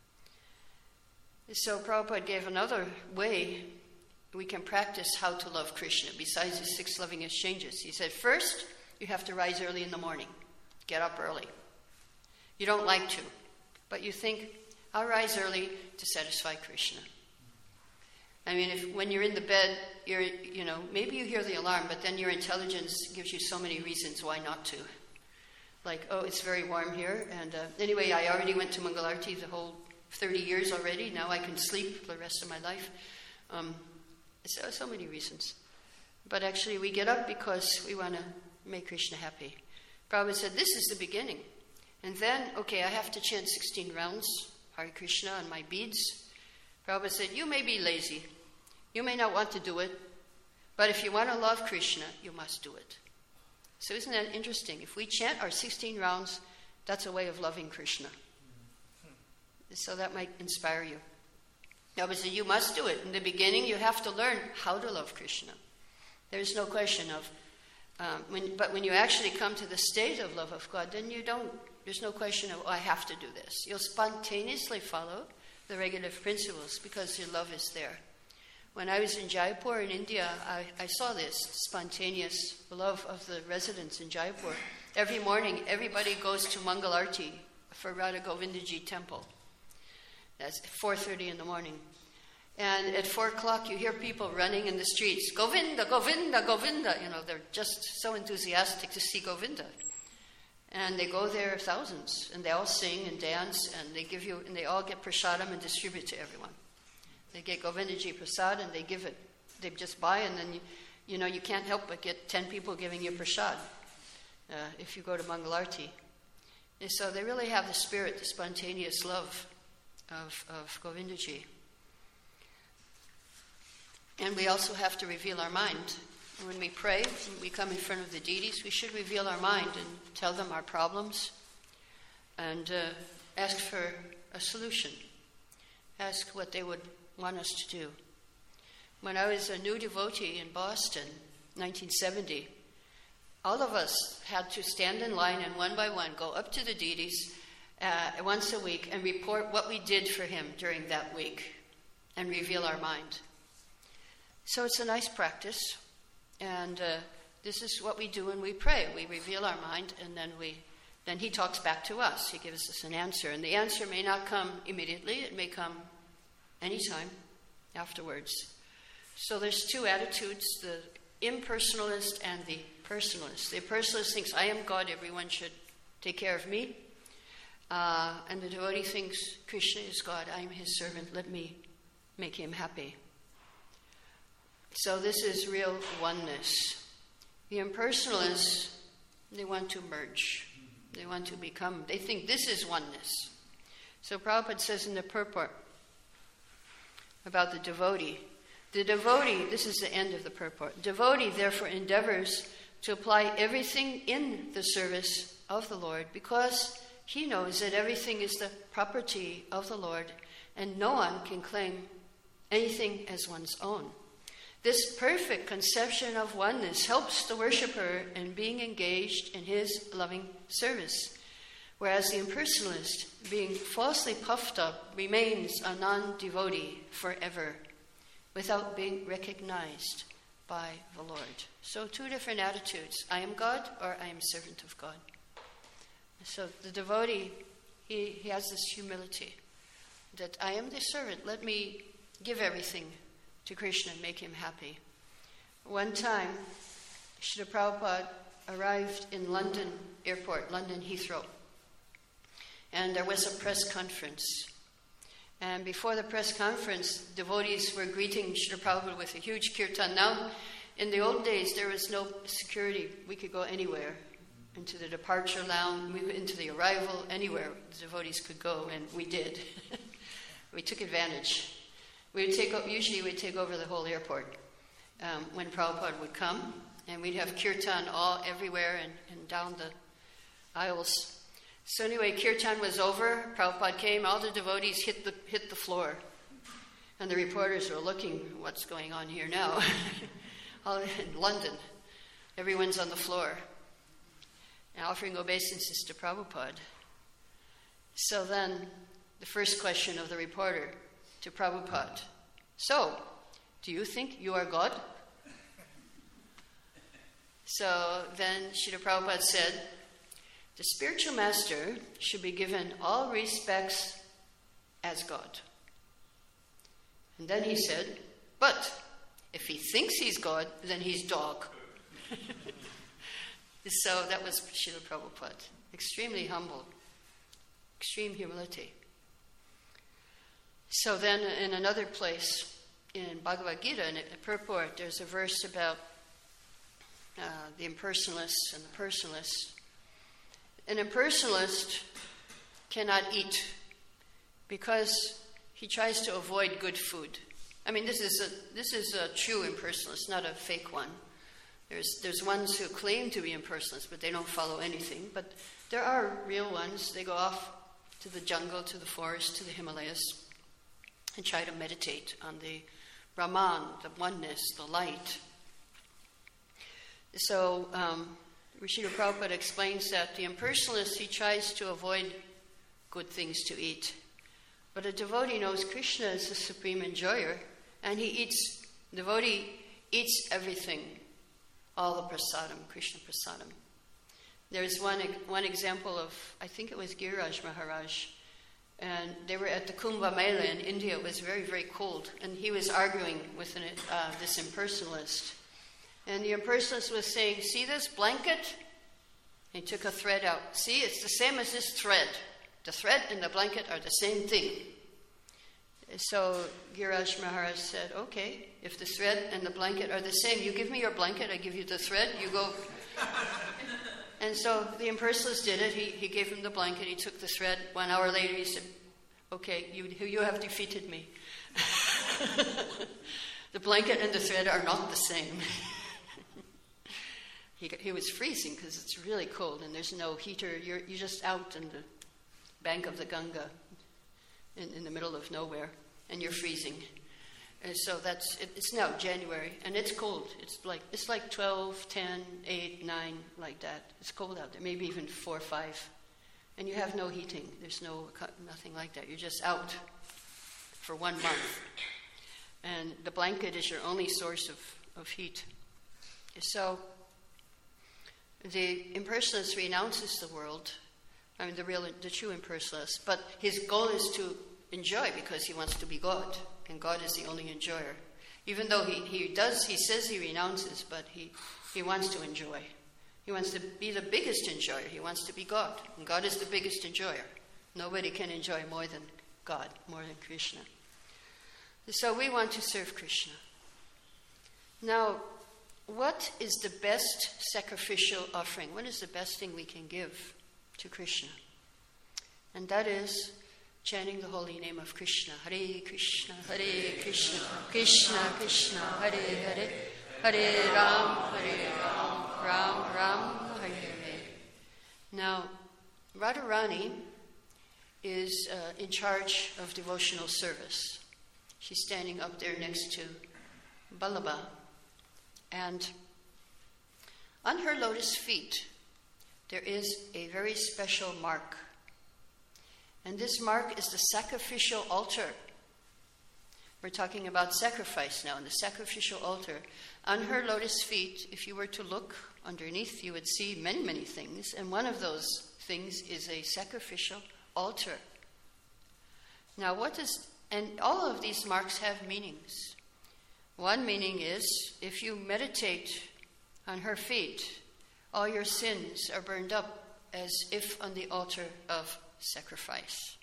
So Prabhupada gave another way we can practice how to love Krishna, besides the 6 loving exchanges. He said, first, you have to rise early in the morning. Get up early. You don't like to, but you think, I'll rise early to satisfy Krishna. I mean, when you're in the bed, maybe you hear the alarm, but then your intelligence gives you so many reasons why not to. Like, it's very warm here, and anyway, I already went to Mangalarti the whole 30 years already. Now I can sleep for the rest of my life. So many reasons. But actually, we get up because we want to make Krishna happy. Prabhupada said, this is the beginning. And then, I have to chant 16 rounds, Hare Krishna, on my beads. Prabhupada said, you may be lazy. You may not want to do it. But if you want to love Krishna, you must do it. So isn't that interesting? If we chant our 16 rounds, that's a way of loving Krishna. So that might inspire you. Prabhupada said, you must do it. In the beginning, you have to learn how to love Krishna. There's no question of... But when you actually come to the state of love of God, then there's no question of, I have to do this. You'll spontaneously follow the regulative principles because your love is there. When I was in Jaipur in India, I saw this spontaneous love of the residents in Jaipur. Every morning, everybody goes to Mangalarti for Radha Govindaji temple. That's 4:30 in the morning. And at 4 o'clock, you hear people running in the streets, Govinda, Govinda, Govinda. You know, they're just so enthusiastic to see Govinda. And they go there, thousands, and they all sing and dance, and they all get prasadam and distribute to everyone. They get Govindaji prasad and they give it. They just buy, and then you can't help but get 10 people giving you prasad if you go to Mangalarti. And so they really have the spirit, the spontaneous love of Govindaji. And we also have to reveal our mind. When we pray, when we come in front of the deities, we should reveal our mind and tell them our problems and ask for a solution. Ask what they would want us to do. When I was a new devotee in Boston, 1970, all of us had to stand in line and one by one go up to the deities once a week and report what we did for him during that week and reveal our mind. So it's a nice practice, and this is what we do when we pray. We reveal our mind, and then he talks back to us. He gives us an answer, and the answer may not come immediately. It may come anytime afterwards. So there's two attitudes, the impersonalist and the personalist. The personalist thinks, I am God, everyone should take care of me. And the devotee thinks, Krishna is God, I am his servant, let me make him happy. So this is real oneness. The impersonalists, they want to merge. They want to become, they think this is oneness. So Prabhupada says in the purport about the devotee, this is the end of the purport, devotee therefore endeavors to apply everything in the service of the Lord because he knows that everything is the property of the Lord and no one can claim anything as one's own. This perfect conception of oneness helps the worshipper in being engaged in his loving service, whereas the impersonalist, being falsely puffed up, remains a non-devotee forever without being recognized by the Lord. So two different attitudes. I am God or I am servant of God. So the devotee, he has this humility that I am the servant. Let me give everything to Krishna and make him happy. One time, Srila Prabhupada arrived in London airport, London Heathrow, and there was a press conference. And before the press conference, devotees were greeting Srila Prabhupada with a huge kirtan. Now, in the old days, there was no security. We could go anywhere, into the departure lounge, into the arrival, anywhere the devotees could go, and we did. We took advantage. Usually we'd take over the whole airport when Prabhupada would come, and we'd have kirtan everywhere and down the aisles. So anyway, kirtan was over, Prabhupada came, all the devotees hit the floor. And the reporters were looking, what's going on here now? All in London, everyone's on the floor. And offering obeisances to Prabhupada. So then, the first question of the reporter to Prabhupada, so, do you think you are God? So then Srila Prabhupada said, the spiritual master should be given all respects as God. And then he said, but if he thinks he's God, then he's dog. So that was Srila Prabhupada. Extremely humble. Extreme humility. So then in another place, in Bhagavad Gita, in a purport, there's a verse about the impersonalists and the personalists. An impersonalist cannot eat because he tries to avoid good food. I mean, this is a true impersonalist, not a fake one. There's ones who claim to be impersonalists, but they don't follow anything. But there are real ones. They go off to the jungle, to the forest, to the Himalayas, and try to meditate on the Brahman, the oneness, the light. So Srila Prabhupada explains that the impersonalist, he tries to avoid good things to eat. But a devotee knows Krishna is the supreme enjoyer, and devotee eats everything, all the prasadam, Krishna prasadam. There's one example of, I think it was Giriraj Maharaj, and they were at the Kumbh Mela in India. It was very, very cold, and he was arguing with this impersonalist. And the impersonalist was saying, see this blanket? He took a thread out. See, it's the same as this thread. The thread and the blanket are the same thing. So Giriraj Maharaj said, okay, if the thread and the blanket are the same, you give me your blanket, I give you the thread, you go. And so the impersonalist did it. He gave him the blanket, he took the thread. 1 hour later he said, okay, you have defeated me. The blanket and the thread are not the same. He was freezing because it's really cold and there's no heater. You're just out in the bank of the Ganga in the middle of nowhere, and you're freezing. And so it's now January, and it's cold. It's like 12, 10, 8, 9, like that. It's cold out there, maybe even 4 or 5. And you have no heating. There's nothing like that. You're just out for 1 month. And the blanket is your only source of heat. So the impersonalist renounces the world. I mean, the true impersonalist. But his goal is to enjoy because he wants to be God. And God is the only enjoyer. Even though he says he renounces, but he wants to enjoy. He wants to be the biggest enjoyer. He wants to be God. And God is the biggest enjoyer. Nobody can enjoy more than God, more than Krishna. So we want to serve Krishna. Now, what is the best sacrificial offering? What is the best thing we can give to Krishna? And that is chanting the holy name of Krishna. Hare Krishna, Hare Krishna, Krishna Krishna, Hare Hare, Hare Ram, Ram Ram, Hare Hare. Now, Radharani is in charge of devotional service. She's standing up there next to Ballabha. And on her lotus feet, there is a very special mark. And this mark is the sacrificial altar. We're talking about sacrifice now, and the sacrificial altar. On her lotus feet, if you were to look underneath, you would see many, many things. And one of those things is a sacrificial altar. Now, and all of these marks have meanings. One meaning is, if you meditate on her feet, all your sins are burned up as if on the altar of sacrifice.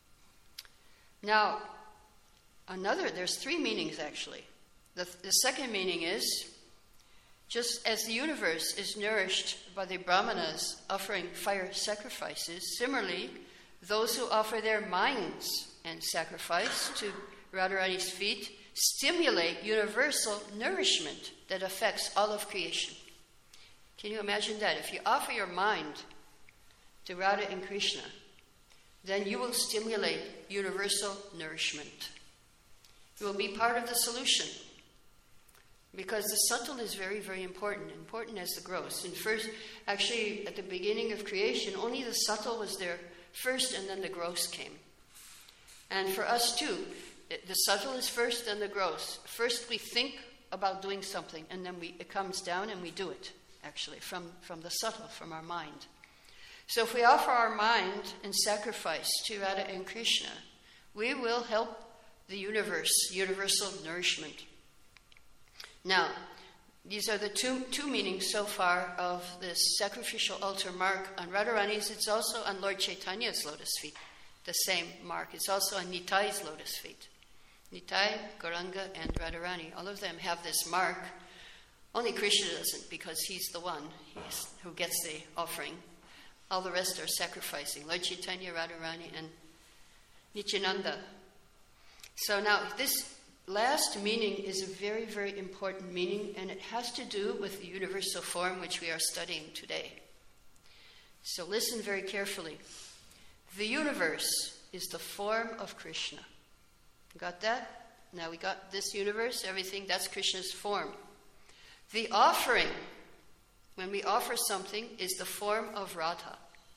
Now, there's 3 meanings actually. The second meaning is, just as the universe is nourished by the brahmanas offering fire sacrifices, similarly, those who offer their minds and sacrifice to Radharani's feet stimulate universal nourishment that affects all of creation. Can you imagine that? If you offer your mind to Radha and Krishna, then you will stimulate universal nourishment. You will be part of the solution. Because the subtle is very, very important as the gross. And first, actually, at the beginning of creation, only the subtle was there first, and then the gross came. And for us too, the subtle is first, then the gross. First we think about doing something, and then it comes down and we do it, actually, from the subtle, from our mind. So if we offer our mind in sacrifice to Radha and Krishna, we will help the universe, universal nourishment. Now, these are the two meanings so far of this sacrificial altar mark on Radharani's. It's also on Lord Chaitanya's lotus feet, the same mark. It's also on Nitai's lotus feet. Nitai, Gauranga, and Radharani, all of them have this mark. Only Krishna doesn't, because he's the one who gets the offering. All the rest are sacrificing. Lord Chaitanya, Radharani, and Nityananda. So now, this last meaning is a very, very important meaning, and it has to do with the universal form which we are studying today. So listen very carefully. The universe is the form of Krishna. Got that? Now we got this universe, everything, that's Krishna's form. The offering, when we offer something, is the form of Radha.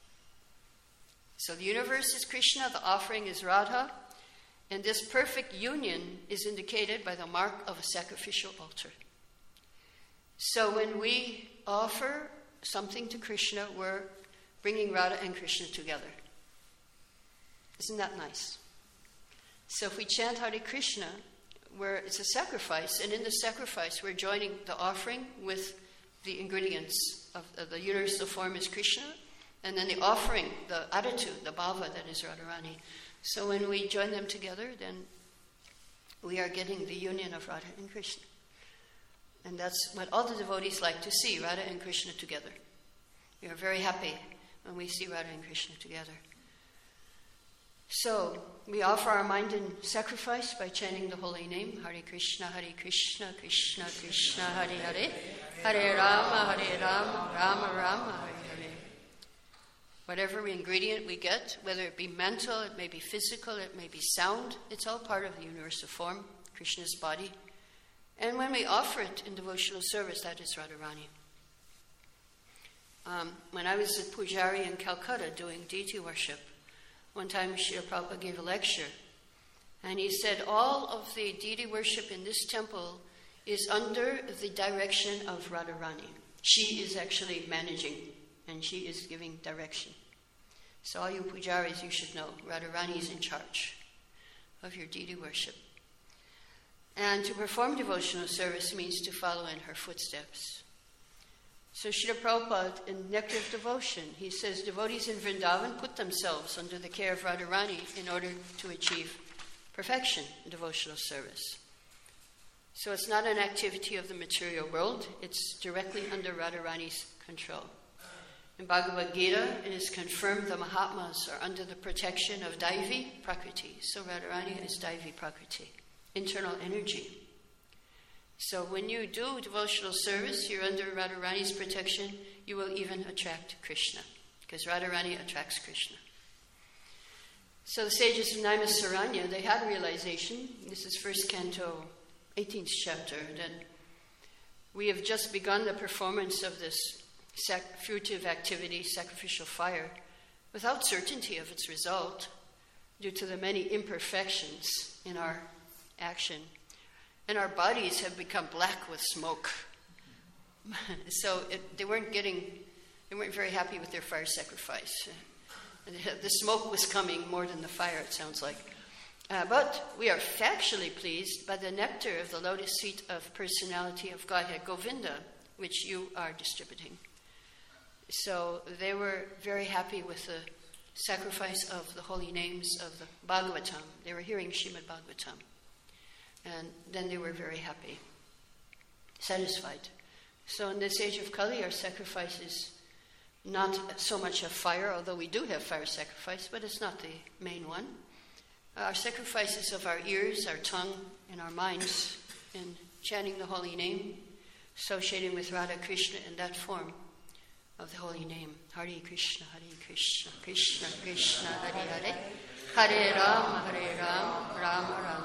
So the universe is Krishna, the offering is Radha, and this perfect union is indicated by the mark of a sacrificial altar. So when we offer something to Krishna, we're bringing Radha and Krishna together. Isn't that nice? So if we chant Hare Krishna, where it's a sacrifice, and in the sacrifice we're joining the offering with the ingredients of the universal form is Krishna, and then the offering, the attitude, the bhava that is Radharani. So when we join them together, then we are getting the union of Radha and Krishna. And that's what all the devotees like to see, Radha and Krishna together. We are very happy when we see Radha and Krishna together. So, we offer our mind in sacrifice by chanting the holy name, Hare Krishna, Krishna Krishna, Hare Hare, Hare Rama, Rama Rama, Hare Hare. Whatever ingredient we get, whether it be mental, it may be physical, it may be sound, it's all part of the universal form, Krishna's body. And when we offer it in devotional service, that is Radharani. When I was at Pujari in Calcutta doing deity worship, one time Srila Prabhupada gave a lecture, and he said all of the deity worship in this temple is under the direction of Radharani. She is actually managing, and she is giving direction. So all you pujaris, you should know, Radharani is in charge of your deity worship. And to perform devotional service means to follow in her footsteps. So Srila Prabhupada, in Nectar of Devotion, he says devotees in Vrindavan put themselves under the care of Radharani in order to achieve perfection in devotional service. So it's not an activity of the material world, it's directly under Radharani's control. In Bhagavad Gita, it is confirmed the Mahatmas are under the protection of Daivi Prakriti. So Radharani is Daivi Prakriti, internal energy. So when you do devotional service, you're under Radharani's protection, you will even attract Krishna, because Radharani attracts Krishna. So the sages of Naimisaranya, they had a realization, this is first canto, 18th chapter, that we have just begun the performance of this fruitive activity, sacrificial fire, without certainty of its result, due to the many imperfections in our action. And our bodies have become black with smoke. So they weren't very happy with their fire sacrifice. The smoke was coming more than the fire, it sounds like. But we are factually pleased by the nectar of the lotus feet of personality of Godhead Govinda, which you are distributing. So they were very happy with the sacrifice of the holy names of the Bhagavatam. They were hearing Srimad Bhagavatam. And then they were very happy, satisfied. So in this age of Kali, our sacrifice is not so much of fire, although we do have fire sacrifice, but it's not the main one. Our sacrifices of our ears, our tongue, and our minds in chanting the holy name, associating with Radha Krishna in that form of the holy name. Hare Krishna, Krishna Krishna, Hare Hare, Hare Rama, Rama Rama.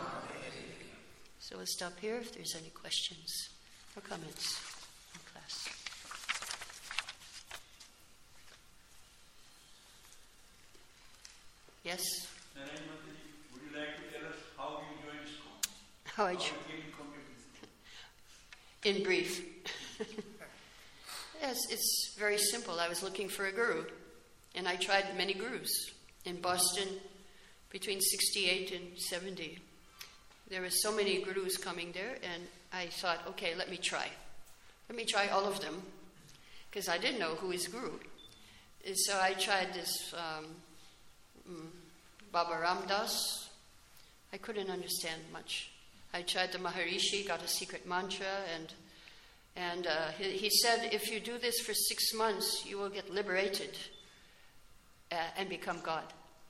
So we'll stop here if there's any questions or comments in class. Yes? Narayan Mataji, would you like to tell us how you joined school? How I joined? In brief. Yes, it's very simple. I was looking for a guru, and I tried many gurus in Boston between 68 and 70. There were so many gurus coming there, and I thought, okay, let me try. Let me try all of them, because I didn't know who is guru. And so I tried this Baba Ramdas. I couldn't understand much. I tried the Maharishi, got a secret mantra, and he said, if you do this for 6 months, you will get liberated and become God.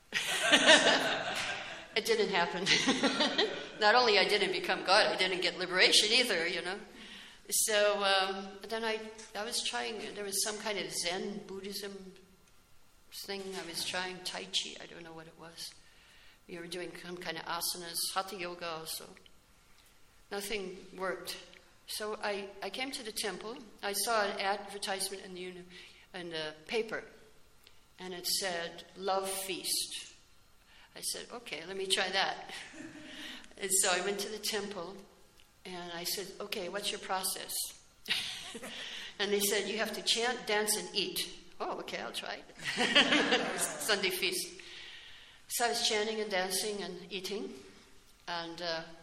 It didn't happen. Not only I didn't become God, I didn't get liberation either, So then I was trying, there was some kind of Zen Buddhism thing. I was trying Tai Chi, I don't know what it was. We were doing some kind of asanas, Hatha Yoga also. Nothing worked. So I came to the temple. I saw an advertisement in the paper, and it said, Love Feast. I said, okay, let me try that. And so I went to the temple, and I said, okay, what's your process? And they said, you have to chant, dance, and eat. Oh, okay, I'll try it. It was Sunday feast. So I was chanting and dancing and eating. And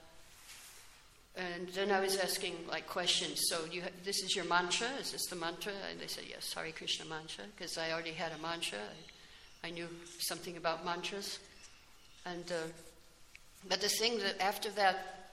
then I was asking like questions. So this is your mantra? Is this the mantra? And they said, yes, Hare Krishna mantra, because I already had a mantra. I knew something about mantras. And but the thing that after that,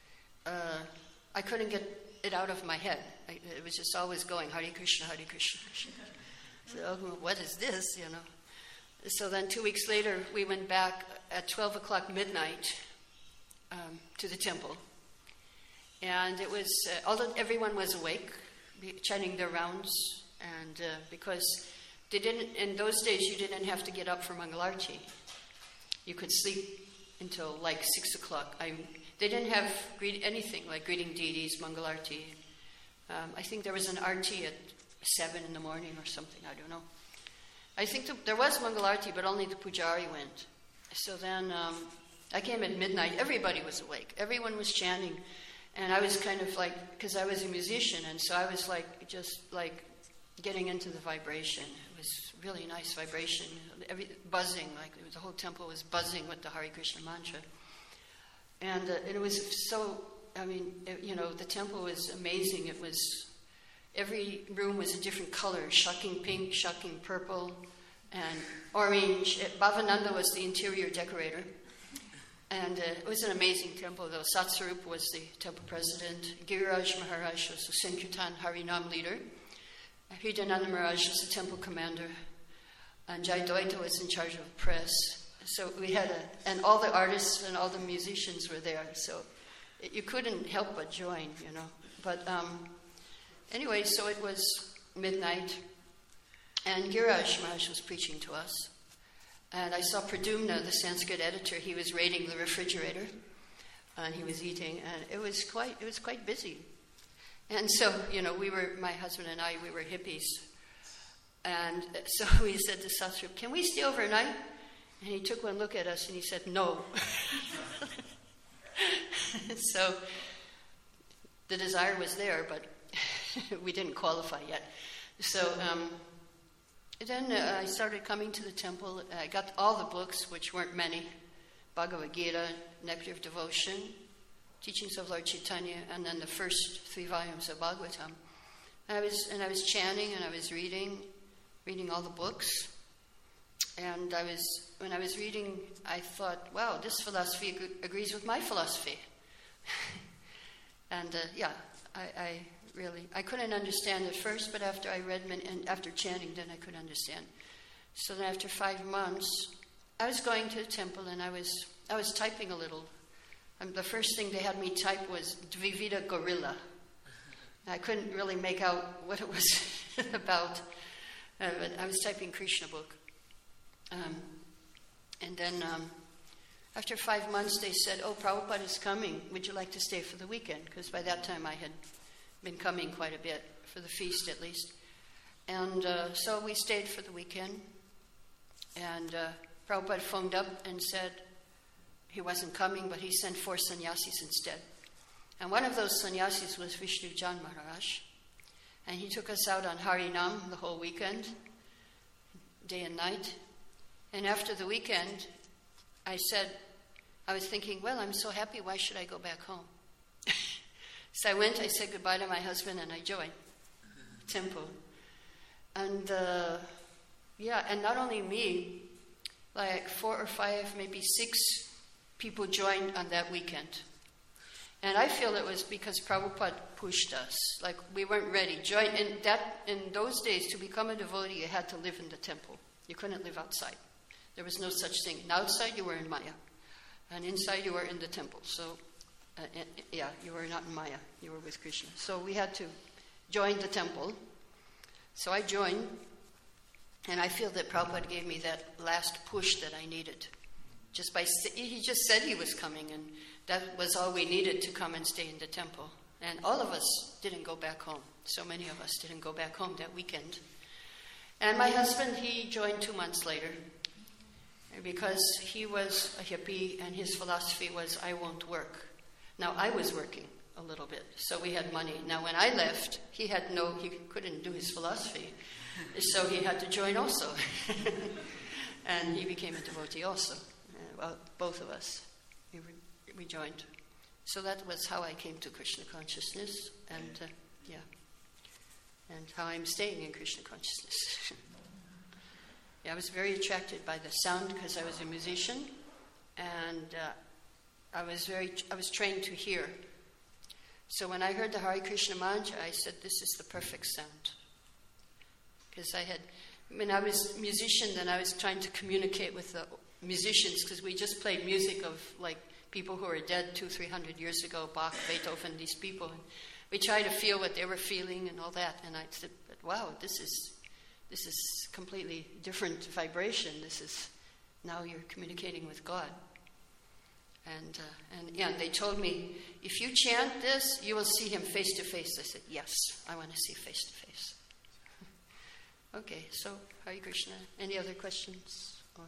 I couldn't get it out of my head. It was just always going, Hare Krishna, Hare Krishna, Krishna. So, what is this, you know? So then 2 weeks later, we went back at 12 o'clock midnight to the temple. And it was, everyone was awake, chanting their rounds. And because they didn't, in those days, you didn't have to get up for Mangalarti. You could sleep until like 6 o'clock. They didn't have anything like greeting deities, Mangalarti. I think there was an arti at 7 in the morning or something, I don't know. I think there was Mangalarti, but only the pujari went. So then I came at midnight. Everybody was awake. Everyone was chanting. And I was kind of like, because I was a musician, and so I was like, just like getting into the vibration. It was really nice vibration. Buzzing, like the whole temple was buzzing with the Hare Krishna mantra. And it was so, the temple was amazing. It was, every room was a different color, shocking pink, shocking purple, and orange. Bhavananda was the interior decorator. And it was an amazing temple, though. Satsarup was the temple president. Giriraj Maharaj was the Sankirtan Harinam leader. Hridayananda Maharaj was the temple commander. And Jai Dvaita was in charge of press. So we had and all the artists and all the musicians were there. So you couldn't help but join, you know. But anyway, so it was midnight. And Giriraj Maharaj was preaching to us. And I saw Pradumna, the Sanskrit editor. He was raiding the refrigerator, and he was eating, and it was quite busy. And so, my husband and I, we were hippies, and so we said to Satsarup, "Can we stay overnight?" And he took one look at us, and he said, "No." So the desire was there, but we didn't qualify yet. So. Then I started coming to the temple. I got all the books, which weren't many: Bhagavad Gita, Nectar of Devotion, Teachings of Lord Chaitanya, and then the first 3 volumes of Bhagavatam. And I was chanting, and I was reading all the books. And when I was reading, I thought, wow, this philosophy agrees with my philosophy. And I couldn't understand at first, but after I read and after chanting, then I could understand. So then after 5 months, I was going to the temple, and I was typing a little. The first thing they had me type was Dvivida Gorilla. I couldn't really make out what it was about, but I was typing Krishna book. And then after 5 months, they said, "Oh, Prabhupada is coming. Would you like to stay for the weekend?" Because by that time I had been coming quite a bit, for the feast at least. And so we stayed for the weekend. And Prabhupada phoned up and said he wasn't coming, but he sent 4 sannyasis instead. And one of those sannyasis was Vishnu Jan Maharaj. And he took us out on Harinam the whole weekend, day and night. And after the weekend, I was thinking, well, I'm so happy, why should I go back home? So I went, I said goodbye to my husband, and I joined the temple. And and not only me, like 4 or 5, maybe 6 people joined on that weekend. And I feel it was because Prabhupada pushed us. Like, we weren't ready. In those days, to become a devotee, you had to live in the temple. You couldn't live outside. There was no such thing. And outside, you were in Maya. And inside, you were in the temple. So you were not in Maya. You were with Krishna. So we had to join the temple. So I joined, and I feel that Prabhupada gave me that last push that I needed. He just said he was coming, and that was all we needed to come and stay in the temple. And all of us didn't go back home. So many of us didn't go back home that weekend. And my husband, he joined 2 months later, because he was a hippie, and his philosophy was, I won't work. Now, I was working. a little bit. So we had money. Now when I left, he couldn't do his philosophy. So he had to join also. And he became a devotee also. Well, both of us. We joined. So that was how I came to Krishna consciousness, and and how I'm staying in Krishna consciousness. I was very attracted by the sound because I was a musician, and I was trained to hear. So when I heard the Hare Krishna mantra, I said, "This is the perfect sound." Because when I was a musician, then I was trying to communicate with the musicians, because we just played music of like people who are dead 200-300 years ago, Bach, Beethoven, these people. And we tried to feel what they were feeling and all that. And I said, "Wow, this is completely different vibration. Now you're communicating with God." And they told me, "If you chant this, you will see him face to face." I said, "Yes, I want to see face to face." Okay, so Hare Krishna. Any other questions? Or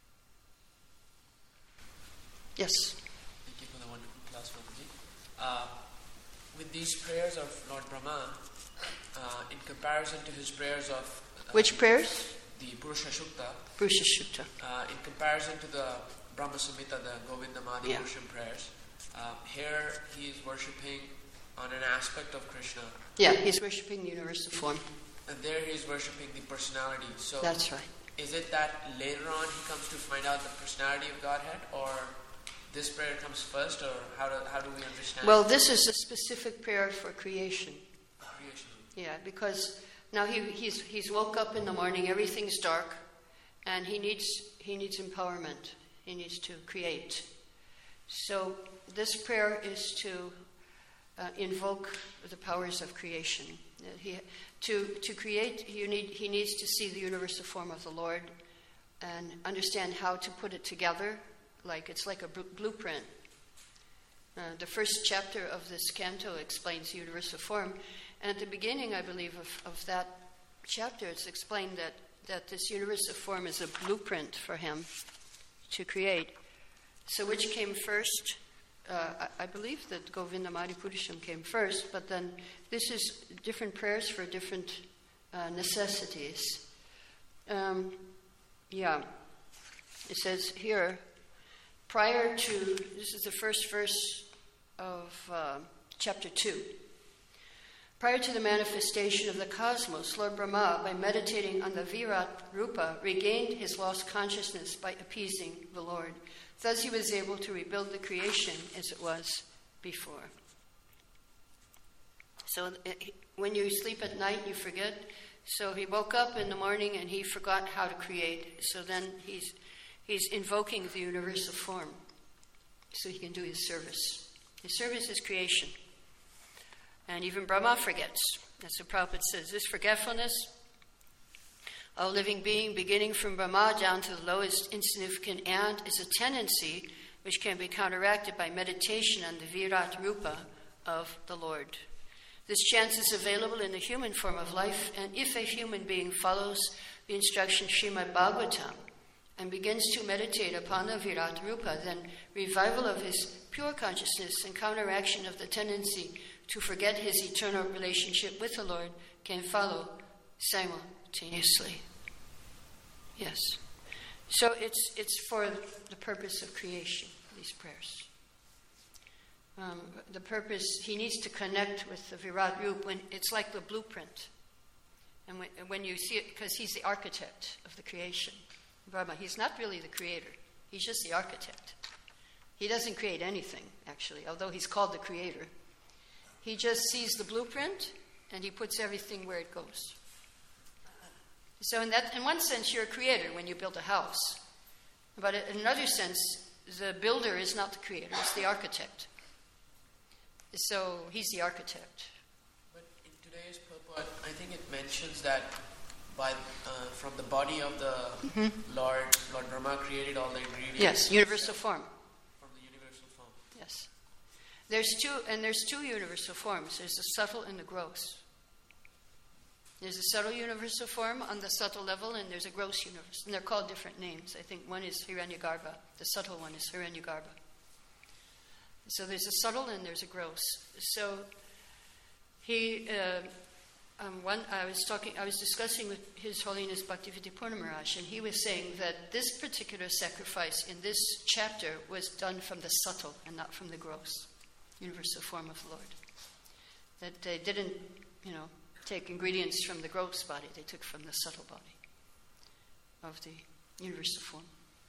yes. Thank you for the wonderful class, Mataji. With these prayers of Lord Brahma, in comparison to his prayers of... Which prayers? The Purusha Shukta. Purusha Shukta. In comparison to the Brahma Samhita, the Govindamadi Purusham prayers, here he is worshipping on an aspect of Krishna. Yeah, he's worshipping the universal form. And there he is worshipping the personality. So that's right. Is it that later on he comes to find out the personality of Godhead, or this prayer comes first, or how do we understand? Well, this is a specific prayer for creation. Creation. Yeah, because now he's woke up in the morning, everything's dark, and he needs empowerment. He needs to create. So this prayer is to invoke the powers of creation. To create, he needs to see the universal form of the Lord and understand how to put it together. It's like a blueprint. The first chapter of this canto explains the universal form. And at the beginning, I believe, of that chapter, it's explained that this universal form is a blueprint for him to create. So which came first? I believe that Govindamadi Purusham came first, but then this is different prayers for different necessities. It says here, this is the first verse of chapter 2. Prior to the manifestation of the cosmos, Lord Brahma, by meditating on the Virat Rupa, regained his lost consciousness by appeasing the Lord. Thus he was able to rebuild the creation as it was before. So when you sleep at night, you forget. So he woke up in the morning and he forgot how to create. So then he's invoking the universal form so he can do his service. His service is creation. And even Brahma forgets. That's what Prabhupada says. This forgetfulness of a living being, beginning from Brahma down to the lowest insignificant ant, is a tendency which can be counteracted by meditation on the Virat Rupa of the Lord. This chance is available in the human form of life, and if a human being follows the instruction Srimad Bhagavatam and begins to meditate upon the Virat Rupa, then revival of his pure consciousness and counteraction of the tendency to forget his eternal relationship with the Lord can follow simultaneously. Yes. So it's for the purpose of creation, these prayers. The purpose, he needs to connect with the Virat Rupa when it's like the blueprint. And when you see it, because he's the architect of the creation. Brahma, he's not really the creator. He's just the architect. He doesn't create anything, actually, although he's called the creator. He just sees the blueprint and he puts everything where it goes. So in one sense, you're a creator when you build a house. But in another sense, the builder is not the creator, it's the architect. So he's the architect. But in today's purport, I think it mentions that from the body of the Lord Brahma created all the ingredients. Yes, universal form. From the universal form. Yes. There's two universal forms. There's the subtle and the gross. There's a subtle universal form on the subtle level, and there's a gross universal. And they're called different names. I think one is Hiranyagarbha. The subtle one is Hiranyagarbha. So there's a subtle and there's a gross. So I was discussing with His Holiness Bhaktivedanta Purna Maharaj, and he was saying that this particular sacrifice in this chapter was done from the subtle and not from the gross, universal form of the Lord. That they didn't, take ingredients from the gross body, they took from the subtle body of the universal form.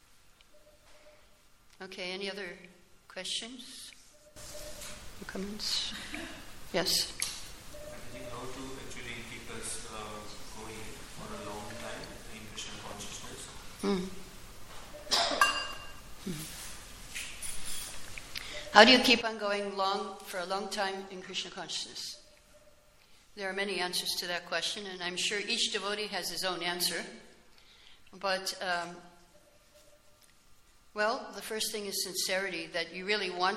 Okay, any other questions or comments? Yes? I think how to actually keep us going for a long time in Krishna consciousness. How do you keep on going for a long time in Krishna consciousness? There are many answers to that question, and I'm sure each devotee has his own answer. But, the first thing is sincerity, that you really want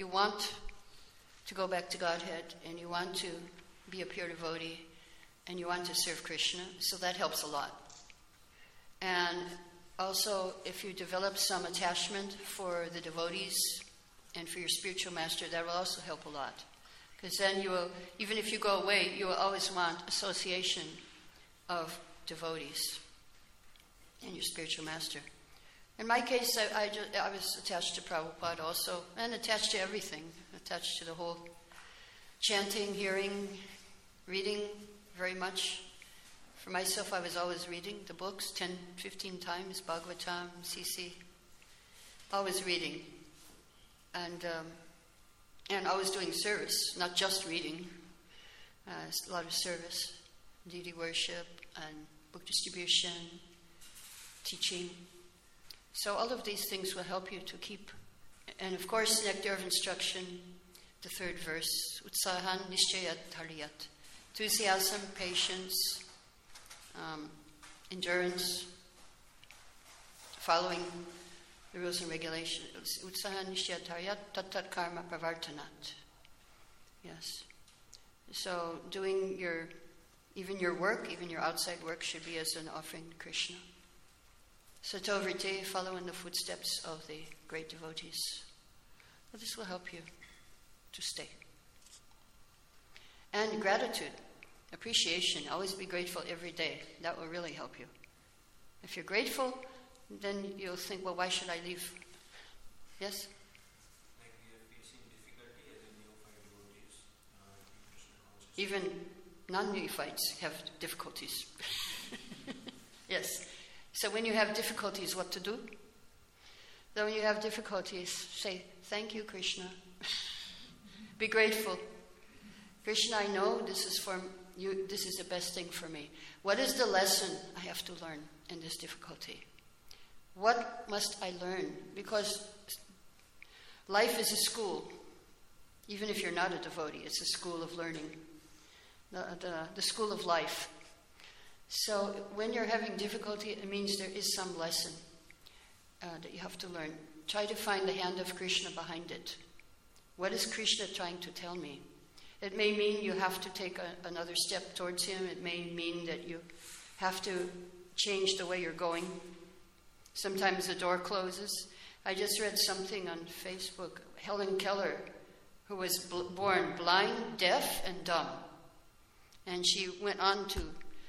to go back to Godhead, and you want to be a pure devotee, and you want to serve Krishna, so that helps a lot. And also, if you develop some attachment for the devotees and for your spiritual master, that will also help a lot. Because then you will, even if you go away, you will always want association of devotees and your spiritual master. In my case, I was attached to Prabhupada also, and attached to everything, attached to the whole chanting, hearing, reading very much. For myself, I was always reading the books 10, 15 times, Bhagavatam, CC, always reading. And always doing service, not just reading, a lot of service, deity worship, and book distribution, teaching. So all of these things will help you to keep. And of course, nectar of instruction, the third verse, Utsahan Nishchayat Dhariyat. Enthusiasm, patience, endurance, following the rules and regulations. Utsahan Nishchayat Dhariyat Tat Karma Pravartanat. Yes. So doing your work, even your outside work, should be as an offering to Krishna. Sato Vrite, follow in the footsteps of the great devotees. Well, this will help you to stay. And gratitude, appreciation, always be grateful every day. That will really help you. If you're grateful, then you'll think, well, why should I leave? Yes? Like we are facing difficulty as a neophyte devotees in Krishna consciousness. Even non-neophytes have difficulties. Yes. So when you have difficulties, what to do? Then when you have difficulties, say, thank you, Krishna. Be grateful. Krishna, I know this is for you. This is the best thing for me. What is the lesson I have to learn in this difficulty? What must I learn? Because life is a school. Even if you're not a devotee, it's a school of learning. The school of life. So when you're having difficulty, it means there is some lesson that you have to learn. Try to find the hand of Krishna behind it. What is Krishna trying to tell me? It may mean you have to take another step towards him. It may mean that you have to change the way you're going. Sometimes the door closes. I just read something on Facebook. Helen Keller, who was born blind, deaf, and dumb. And she went on to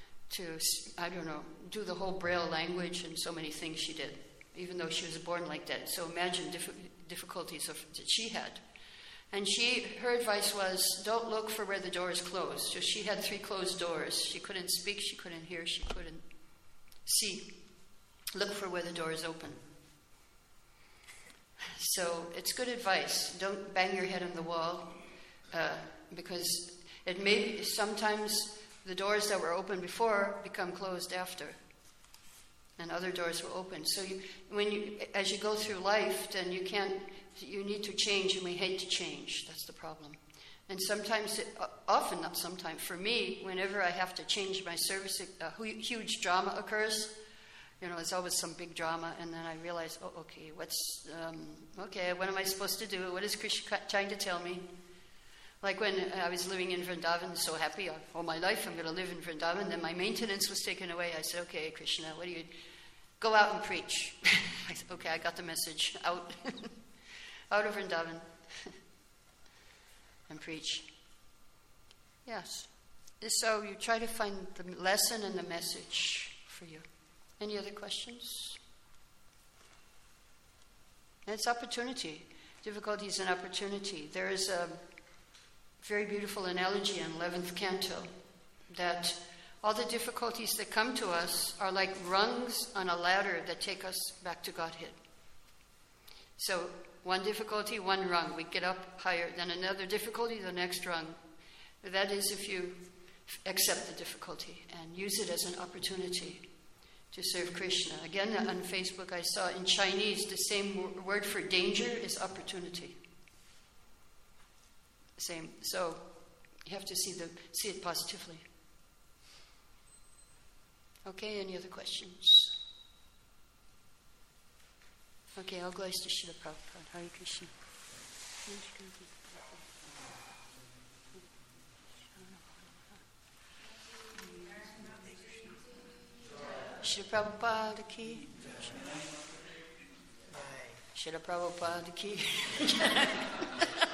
do the whole Braille language and so many things she did, even though she was born like that. So imagine difficulties that she had. And her advice was, don't look for where the door is closed. So she had 3 closed doors. She couldn't speak, she couldn't hear, she couldn't see. Look for where the door is open. So it's good advice. Don't bang your head on the wall, because it may be sometimes the doors that were open before become closed after, and other doors will open. So as you go through life, then you need to change, and we hate to change. That's the problem. And often, not sometimes, for me, whenever I have to change my service, a huge drama occurs. There's always some big drama, and then I realize, what am I supposed to do? What is Krishna trying to tell me? Like when I was living in Vrindavan, so happy, all my life I'm going to live in Vrindavan, then my maintenance was taken away. I said, okay, Krishna, go out and preach. I said, okay, I got the message, out of Vrindavan. and preach. Yes. So you try to find the lesson and the message for you. Any other questions? And it's opportunity. Difficulty is an opportunity. There is a very beautiful analogy in 11th canto that all the difficulties that come to us are like rungs on a ladder that take us back to Godhead. So one difficulty, one rung. We get up higher. Then another difficulty, the next rung. That is if you accept the difficulty and use it as an opportunity to serve Krishna. Again, on Facebook I saw in Chinese the same word for danger is opportunity. Same. So you have to see it positively. Okay, any other questions? Okay, all glories to Srila Prabhupada. Hare Krishna. Srila Prabhupada ki. Srila Prabhupada ki.